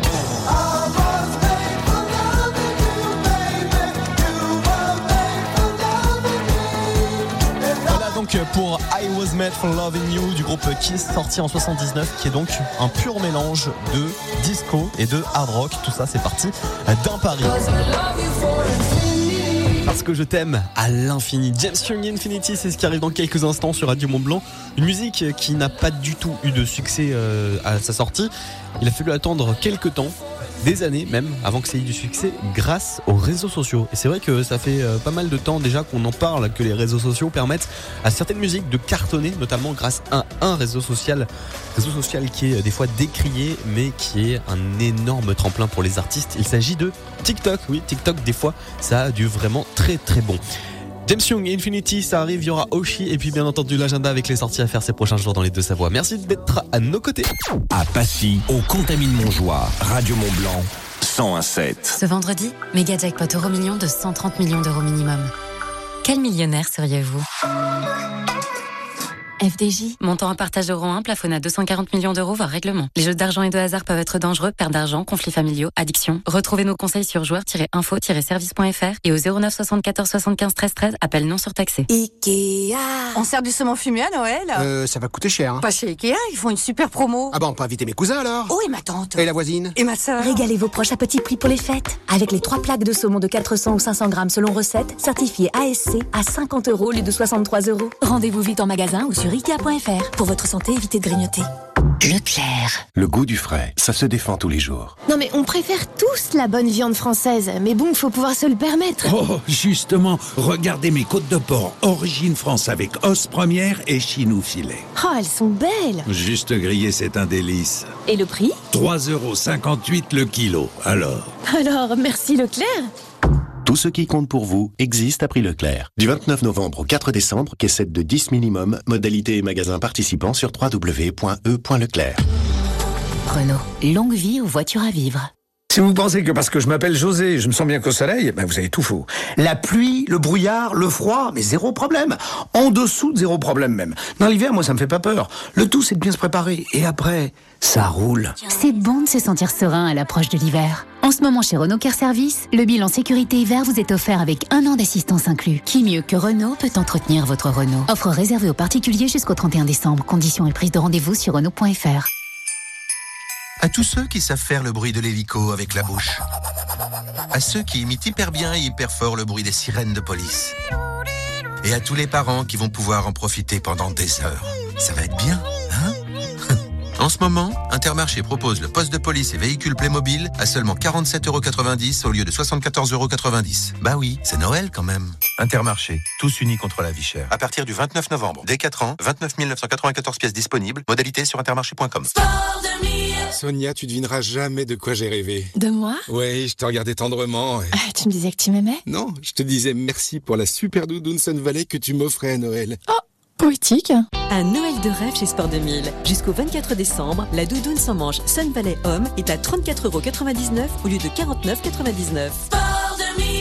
Speaker 26: Donc pour I Was Made for Loving You du groupe Kiss, sorti en soixante-dix-neuf, qui est donc un pur mélange de disco et de hard rock. Tout ça, c'est parti d'un pari. Parce que je t'aime à l'infini. James Young Infinity, c'est ce qui arrive dans quelques instants sur Radio Mont-Blanc. Une musique qui n'a pas du tout eu de succès euh, à sa sortie. Il a fallu attendre quelques temps, des années même, avant que ça ait eu du succès grâce aux réseaux sociaux. Et c'est vrai que ça fait euh, pas mal de temps déjà qu'on en parle, que les réseaux sociaux permettent à certaines musiques de cartonner, notamment grâce à un réseau social, réseau social qui est des fois décrié, mais qui est un énorme tremplin pour les artistes. Il s'agit de TikTok. Oui, TikTok, des fois, ça a du vraiment très très bon. James Young et Infinity, ça arrive, il y aura Oshi et puis bien entendu l'agenda avec les sorties à faire ces prochains jours dans les Deux-Savoies. Merci d'être à nos côtés.
Speaker 4: À Passy, au Contamine-Montjoie, Radio Mont-Blanc, cent un virgule sept.
Speaker 5: Ce vendredi, méga jackpot euro million de cent trente millions d'euros minimum. Quel millionnaire seriez-vous ? F D J, montant en partage euro un, plafonné à deux cent quarante millions d'euros, voire règlement. Les jeux d'argent et de hasard peuvent être dangereux, perte d'argent, conflits familiaux, addiction. Retrouvez nos conseils sur joueurs tiret info tiret service point f r et au zéro neuf soixante-quatorze soixante-quinze treize treize, appel non surtaxé.
Speaker 12: Ikea. On sert du saumon fumé à Noël ?
Speaker 22: Euh, ça va coûter cher. Hein.
Speaker 12: Pas chez Ikea, ils font une super promo.
Speaker 22: Ah bah on peut inviter mes cousins alors.
Speaker 12: Oh, et ma tante.
Speaker 22: Et la voisine.
Speaker 12: Et ma sœur.
Speaker 5: Régalez vos proches à petit prix pour les fêtes. Avec les trois plaques de saumon de quatre cents ou cinq cents grammes selon recette, certifiées A S C à cinquante euros au lieu de soixante-trois euros. Rendez-vous vite en magasin ou sur ikea point f r. Pour votre santé, évitez de grignoter. Leclerc.
Speaker 22: Le goût du frais, ça se défend tous les jours.
Speaker 3: Non mais on préfère tous la bonne viande française, mais bon, faut pouvoir se le permettre.
Speaker 13: Oh, justement, regardez mes côtes de porc, origine France avec os première et chinou filet.
Speaker 3: Oh, elles sont belles.
Speaker 13: Juste grillé, c'est un délice.
Speaker 3: Et le prix ?
Speaker 13: trois euros cinquante-huit le kilo, alors.
Speaker 3: Alors, merci Leclerc.
Speaker 22: Tout ce qui compte pour vous existe à prix Leclerc. Du vingt-neuf novembre au quatre décembre, caissette de dix minimum, modalité et magasin participants sur w w w point e point leclerc.
Speaker 5: Renault, longue vie aux voitures à vivre.
Speaker 14: Si vous pensez que parce que je m'appelle José, je me sens bien qu'au soleil, ben vous avez tout faux. La pluie, le brouillard, le froid, mais zéro problème. En dessous de zéro problème même. Dans l'hiver, moi, ça me fait pas peur. Le tout, c'est de bien se préparer. Et après, ça roule.
Speaker 8: C'est bon de se sentir serein à l'approche de l'hiver. En ce moment, chez Renault Care Service, le bilan sécurité hiver vous est offert avec un an d'assistance inclus. Qui mieux que Renault peut entretenir votre Renault ? Offre réservée aux particuliers jusqu'au trente et un décembre. Conditions et prise de rendez-vous sur Renault point f r.
Speaker 15: À tous ceux qui savent faire le bruit de l'hélico avec la bouche. À ceux qui imitent hyper bien et hyper fort le bruit des sirènes de police. Et à tous les parents qui vont pouvoir en profiter pendant des heures. Ça va être bien, hein ? En ce moment, Intermarché propose le poste de police et véhicule Playmobil à seulement quarante-sept euros quatre-vingt-dix au lieu de soixante-quatorze euros quatre-vingt-dix. Bah oui, c'est Noël quand même. Intermarché, tous unis contre la vie chère. À partir du vingt-neuf novembre, dès quatre ans, vingt-neuf mille neuf cent quatre-vingt-quatorze pièces disponibles. Modalité sur intermarché point com.
Speaker 18: Sonia, tu devineras jamais de quoi j'ai rêvé.
Speaker 1: De moi ?
Speaker 18: Oui, je te regardais tendrement. Et...
Speaker 1: Ah, tu me disais que tu m'aimais ?
Speaker 18: Non, je te disais merci pour la super doudoune Sun Valley que tu m'offrais à Noël.
Speaker 1: Oh, poétique.
Speaker 19: Un Noël de rêve chez Sport deux mille. Jusqu'au vingt-quatre décembre, la doudoune sans manche Sun Valley Homme est à trente-quatre euros quatre-vingt-dix-neuf au lieu de quarante-neuf euros quatre-vingt-dix-neuf. Sport deux mille.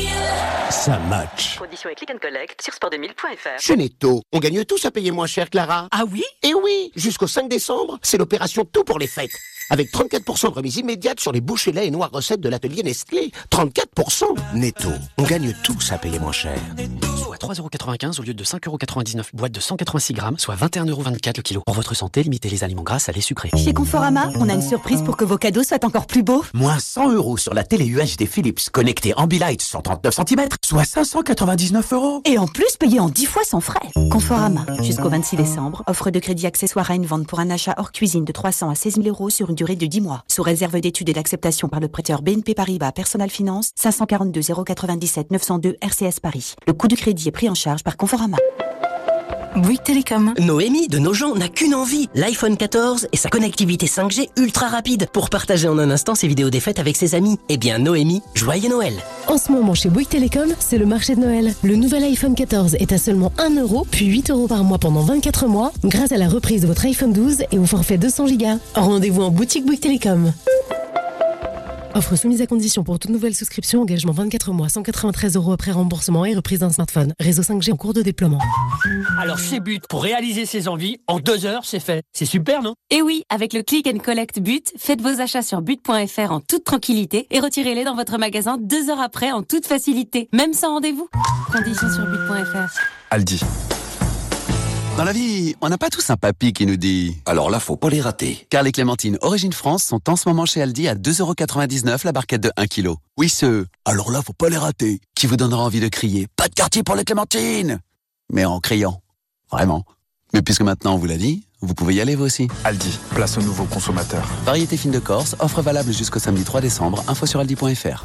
Speaker 22: Ça match.
Speaker 2: Conditions et click and collect sur sport deux mille point f r.
Speaker 22: Chez Netto, on gagne tous à payer moins cher, Clara.
Speaker 12: Ah oui?
Speaker 22: Et oui, jusqu'au cinq décembre, c'est l'opération Tout pour les fêtes. Avec trente-quatre pour cent de remise immédiate sur les bouchées lait et noires recettes de l'atelier Nestlé. trente-quatre pour cent. Netto, on gagne tous à payer moins cher.
Speaker 16: Soit trois euros quatre-vingt-quinze au lieu de cinq euros quatre-vingt-dix-neuf. Boîte de cent quatre-vingt-six grammes, soit vingt et un euros vingt-quatre le kilo. Pour votre santé, limitez les aliments gras, salés, sucrés.
Speaker 5: Chez Conforama, on a une surprise pour que vos cadeaux soient encore plus beaux.
Speaker 20: Moins cent euros sur la télé U H D Philips connectée Ambilight cent trente-neuf centimètres, soit cinq cent quatre-vingt-dix-neuf euros.
Speaker 5: Et en plus, payé en dix fois sans frais. Conforama, jusqu'au vingt-six décembre, offre de crédit accessoire à une vente pour un achat hors cuisine de trois cents à seize mille euros sur une durée de dix mois. Sous réserve d'études et d'acceptation par le prêteur B N P Paribas Personal Finance, cinq cent quarante-deux zéro quatre-vingt-dix-sept neuf cent deux R C S Paris. Le coût du crédit est pris en charge par Conforama.
Speaker 12: Bouygues Télécom.
Speaker 21: Noémie de Nogent n'a qu'une envie, l'iPhone quatorze et sa connectivité cinq G ultra rapide pour partager en un instant ses vidéos des fêtes avec ses amis. Eh bien Noémie, joyeux Noël.
Speaker 3: En ce moment chez Bouygues Télécom, c'est le marché de Noël. Le nouvel iPhone quatorze est à seulement un euro, puis huit euros par mois pendant vingt-quatre mois, grâce à la reprise de votre iPhone douze et au forfait deux cents gigas. Rendez-vous en boutique Bouygues Télécom. Offre soumise à condition pour toute nouvelle souscription, engagement vingt-quatre mois, cent quatre-vingt-treize euros après remboursement et reprise d'un smartphone. Réseau cinq G en cours de déploiement.
Speaker 23: Alors chez But, pour réaliser ses envies, en deux heures, c'est fait. C'est super, non?
Speaker 24: Et oui, avec le Click and Collect But, faites vos achats sur but point f r en toute tranquillité et retirez-les dans votre magasin deux heures après en toute facilité, même sans rendez-vous. Conditions sur but point f r.
Speaker 17: Aldi. Dans la vie, on n'a pas tous un papy qui nous dit « Alors là, faut pas les rater ». Car les clémentines Origine France sont en ce moment chez Aldi à deux euros quatre-vingt-dix-neuf la barquette de un kilo. Oui, ce « Alors là, faut pas les rater » qui vous donnera envie de crier « Pas de quartier pour les clémentines !» Mais en criant. Vraiment. Mais puisque maintenant on vous l'a dit, vous pouvez y aller vous aussi.
Speaker 18: Aldi, place aux nouveaux consommateurs.
Speaker 17: Variété fine de Corse, offre valable jusqu'au samedi trois décembre. Info sur aldi point f r.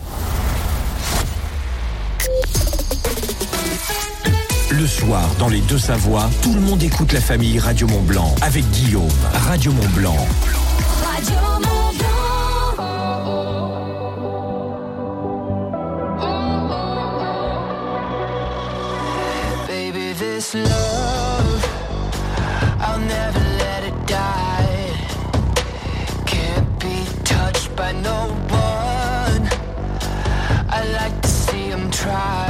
Speaker 4: Le soir, dans les Deux-Savoies, tout le monde écoute la famille Radio Mont-Blanc avec Guillaume. Radio Mont-Blanc.
Speaker 6: Radio Mont-Blanc.
Speaker 10: Baby, this love, I'll never let it die. Can't be touched by no one. I like to see him try.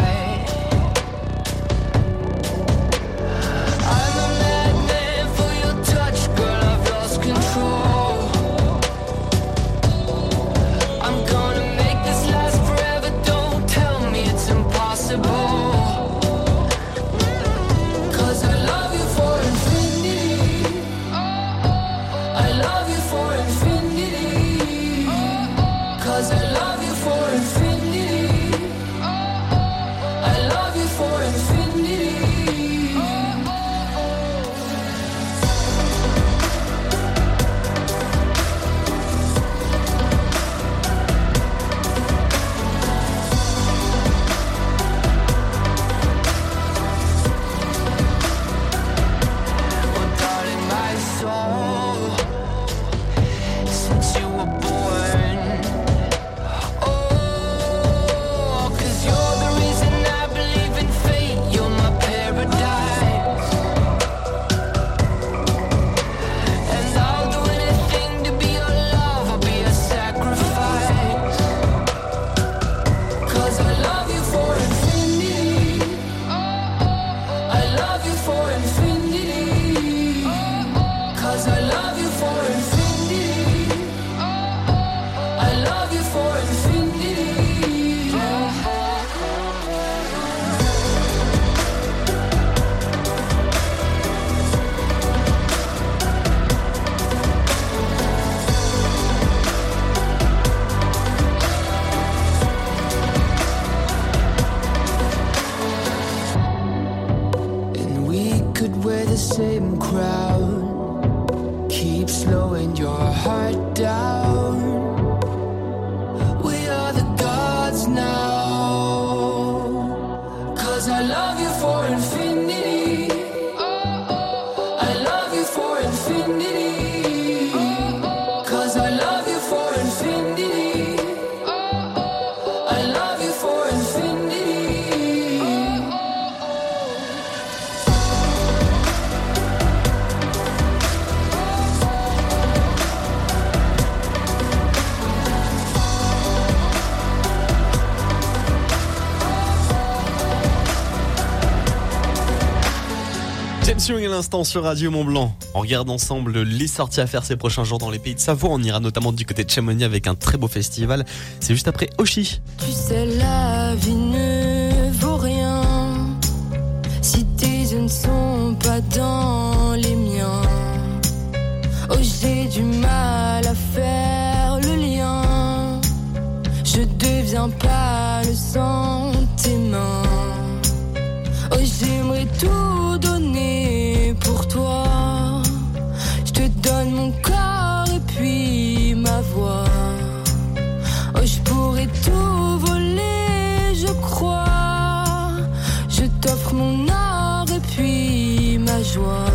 Speaker 7: Armstrong à l'instant sur Radio Mont-Blanc. On regarde ensemble les sorties à faire ces prochains jours dans les pays de Savoie. On ira notamment du côté de Chamonix avec un très beau festival. C'est juste après Oshi.
Speaker 6: Tu sais, la vie ne vaut rien si tes yeux ne sont pas dans les miens. Oh, j'ai du mal à faire le lien. Je deviens pâle sans tes mains. Oh, j'aimerais tout donner pour toi. Je te donne mon corps et puis ma voix. Oh, je pourrais tout voler, je crois. Je t'offre mon or et puis ma joie.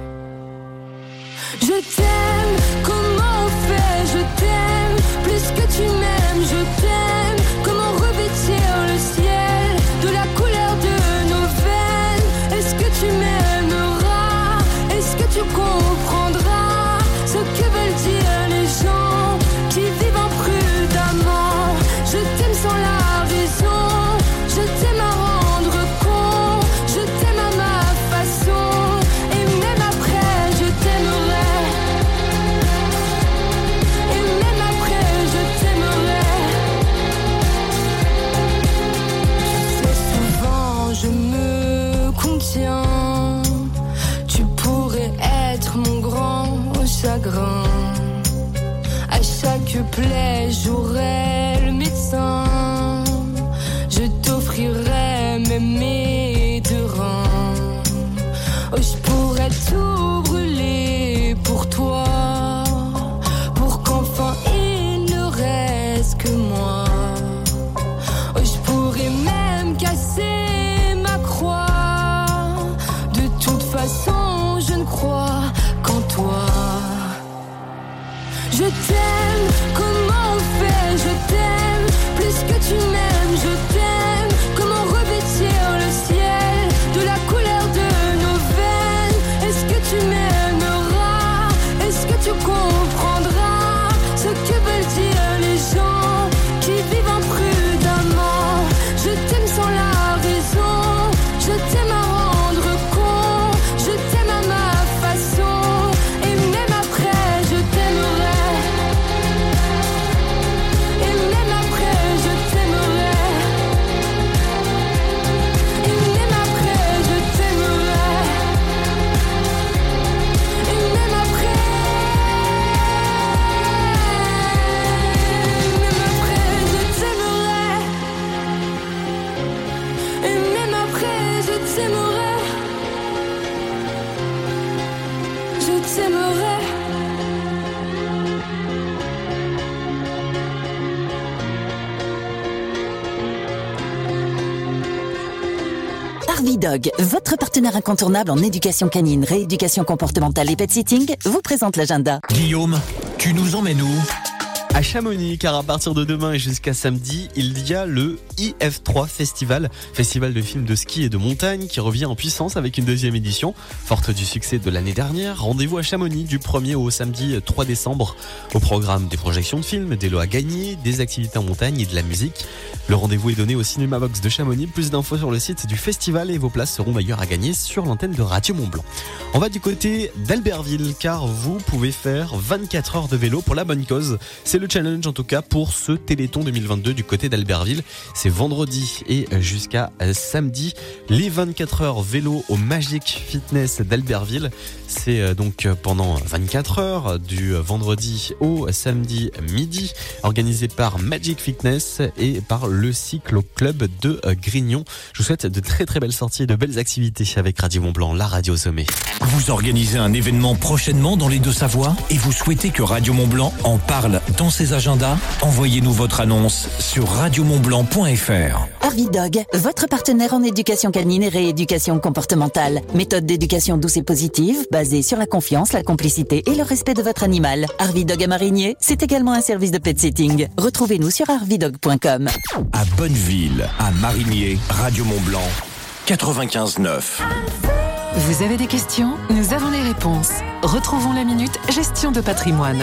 Speaker 6: Je t'aime, comment on fait? Je t'aime, plus que tu m'aimes, je t'aime. Comment revêtir le ciel de la couleur de nos veines? Est-ce que tu m'aimeras? Est-ce que tu comprendras ce que veulent dire les gens qui vivent imprudemment? Je t'aime sans la raison, je t'aime à rendre compte, je t'aime à ma façon, et même après je t'aimerai, et même après je t'aimerai. Tu sais, souvent je me contiens, tu pourrais être mon grand chagrin. À chaque plaie j'aurai le médecin, je t'offrirai même mes deux reins. Oh, je pourrais tout brûler pour toi, pour qu'enfin il ne reste que moi. Oh, je pourrais même casser ma croix. De toute façon je ne crois qu'en toi. Je t'aime, comment on fait? Je t'aime, plus que tu m'aimes, je t'aime. Comment revêtir le ciel de la couleur de nos veines? Est-ce que tu m'aimeras? Est-ce que tu comprendras ce que veulent dire les gens qui vivent imprudemment? Je t'aime sans la raison, je t'aime à rendre compte, je t'aime à ma façon, et même après je t'aimerai. Et même après je t'aimerai. Et même après je t'aimerai. Et même après. Même après je t'aimerai. Et même après je t'aimerai. Je t'aimerai.
Speaker 9: Arvidog, votre partenaire incontournable en éducation canine, rééducation comportementale et pet-sitting, vous présente l'agenda.
Speaker 4: Guillaume, tu nous emmènes où?
Speaker 7: À Chamonix, car à partir de demain et jusqu'à samedi, il y a le I F trois Festival, festival de films de ski et de montagne qui revient en puissance avec une deuxième édition. Forte du succès de l'année dernière, rendez-vous à Chamonix du premier au samedi trois décembre. Au programme des projections de films, des lots à gagner, des activités en montagne et de la musique. Le rendez-vous est donné au Cinéma Box de Chamonix. Plus d'infos sur le site du festival et vos places seront d'ailleurs à gagner sur l'antenne de Radio Mont-Blanc. On va du côté d'Albertville car vous pouvez faire vingt-quatre heures de vélo pour la bonne cause. C'est le challenge en tout cas pour ce Téléthon deux mille vingt-deux du côté d'Albertville. C'est vendredi et jusqu'à samedi. Les vingt-quatre heures vélo au Magic Fitness d'Albertville. C'est donc pendant vingt-quatre heures du vendredi au samedi midi, organisé par Magic Fitness et par le Cyclo Club de Grignon. Je vous souhaite de très très belles sorties et de belles activités avec Radio Mont-Blanc, la radio au sommet.
Speaker 4: Vous organisez un événement prochainement dans les Deux-Savoies et vous souhaitez que Radio Mont-Blanc en parle dans ses agendas? Envoyez-nous votre annonce sur radio mont blanc point f r.
Speaker 9: Arvidog, votre partenaire en éducation canine et rééducation comportementale. Méthode d'éducation douce et positive, basée sur la confiance, la complicité et le respect de votre animal. Arvidog à Marigné, c'est également un service de pet-sitting. Retrouvez-nous sur arvidog point com.
Speaker 4: À Bonneville, à Marigné, Radio Mont-Blanc, quatre-vingt-quinze neuf.
Speaker 11: Vous avez des questions? Nous avons les réponses. Retrouvons la minute gestion de patrimoine.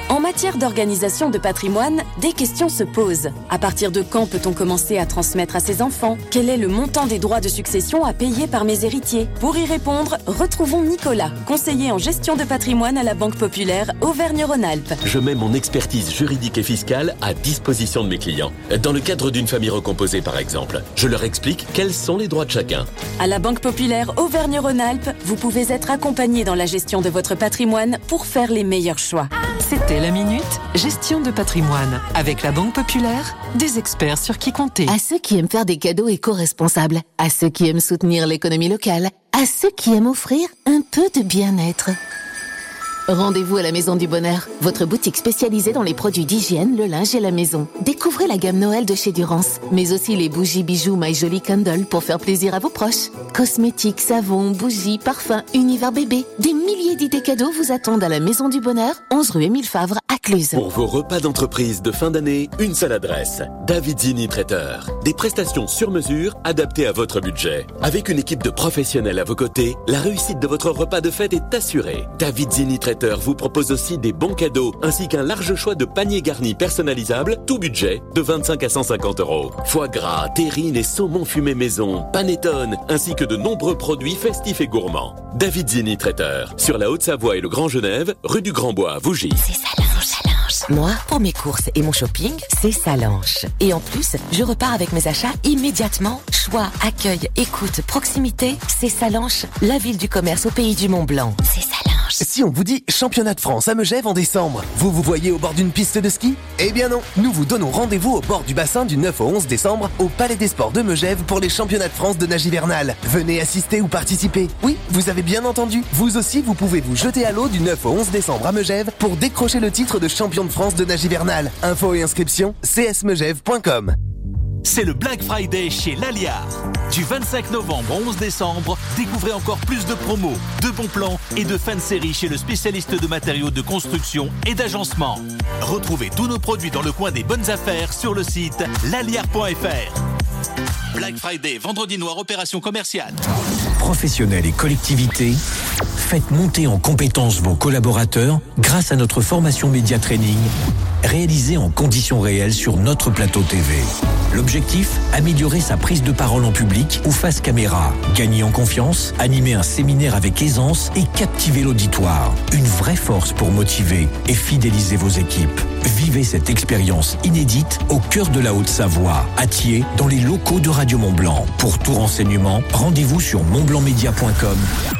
Speaker 24: En matière d'organisation de patrimoine, des questions se posent. À partir de quand peut-on commencer à transmettre à ses enfants? Quel est le montant des droits de succession à payer par mes héritiers? Pour y répondre, retrouvons Nicolas, conseiller en gestion de patrimoine à la Banque Populaire Auvergne-Rhône-Alpes.
Speaker 8: Je mets mon expertise juridique et fiscale à disposition de mes clients. Dans le cadre d'une famille recomposée, par exemple, je leur explique quels sont les droits de chacun.
Speaker 24: À la Banque Populaire Auvergne-Rhône-Alpes, vous pouvez être accompagné dans la gestion de votre patrimoine pour faire les meilleurs choix.
Speaker 11: C'était la Minute Gestion de patrimoine. Avec la Banque Populaire, des experts sur qui compter.
Speaker 13: À ceux qui aiment faire des cadeaux éco-responsables, à ceux qui aiment soutenir l'économie locale, à ceux qui aiment offrir un peu de bien-être. Rendez-vous à la Maison du Bonheur, votre boutique spécialisée dans les produits d'hygiène, le linge et la maison. Découvrez la gamme Noël de chez Durance, mais aussi les bougies bijoux My Jolly Candle pour faire plaisir à vos proches. Cosmétiques, savons, bougies, parfums, univers bébé. Des milliers d'idées cadeaux vous attendent à la Maison du Bonheur, onze rue Émile Favre, à Cluse.
Speaker 8: Pour vos repas d'entreprise de fin d'année, une seule adresse. Davidzini Traiteur. Des prestations sur mesure adaptées à votre budget. Avec une équipe de professionnels à vos côtés, la réussite de votre repas de fête est assurée. Davidzini Traiteur vous propose aussi des bons cadeaux ainsi qu'un large choix de paniers garnis personnalisables, tout budget de vingt-cinq à cent cinquante euros. Foie gras, terrine et saumon fumé maison, panettone ainsi que de nombreux produits festifs et gourmands. Davidzini Traiteur, sur la Haute-Savoie et le Grand Genève, rue du Grand Bois à Vougy.
Speaker 13: C'est Salanche. Moi, pour mes courses et mon shopping, c'est Salanche. Et en plus, je repars avec mes achats immédiatement. Choix, accueil, écoute, proximité, c'est Salanche, la ville du commerce au pays du Mont-Blanc. C'est Salanche.
Speaker 14: Si on vous dit championnat de France à Megève en décembre, vous vous voyez au bord d'une piste de ski? Eh bien non, nous vous donnons rendez-vous au bord du bassin du neuf au onze décembre au Palais des Sports de Megève pour les championnats de France de nage hivernal. Venez assister ou participer. Oui, vous avez bien entendu. Vous aussi, vous pouvez vous jeter à l'eau du neuf au onze décembre à Megève pour décrocher le titre de champion de France de nage hivernal. Infos et inscriptions, c s megève point com.
Speaker 25: C'est le Black Friday chez Laliar. Du vingt-cinq novembre au onze décembre, découvrez encore plus de promos, de bons plans et de fins de série chez le spécialiste de matériaux de construction et d'agencement. Retrouvez tous nos produits dans le coin des bonnes affaires sur le site laliar point f r. Black Friday, vendredi noir, opération commerciale.
Speaker 4: Professionnels et collectivités, faites monter en compétences vos collaborateurs grâce à notre formation Média Training, réalisée en conditions réelles sur notre plateau T V. L'objectif, améliorer sa prise de parole en public ou face caméra, gagner en confiance, animer un séminaire avec aisance et captiver l'auditoire. Une vraie force pour motiver et fidéliser vos équipes. Vivez cette expérience inédite au cœur de la Haute-Savoie, à Thiers, dans les locaux de Radio Mont-Blanc. Pour tout renseignement, rendez-vous sur montblancmedia point com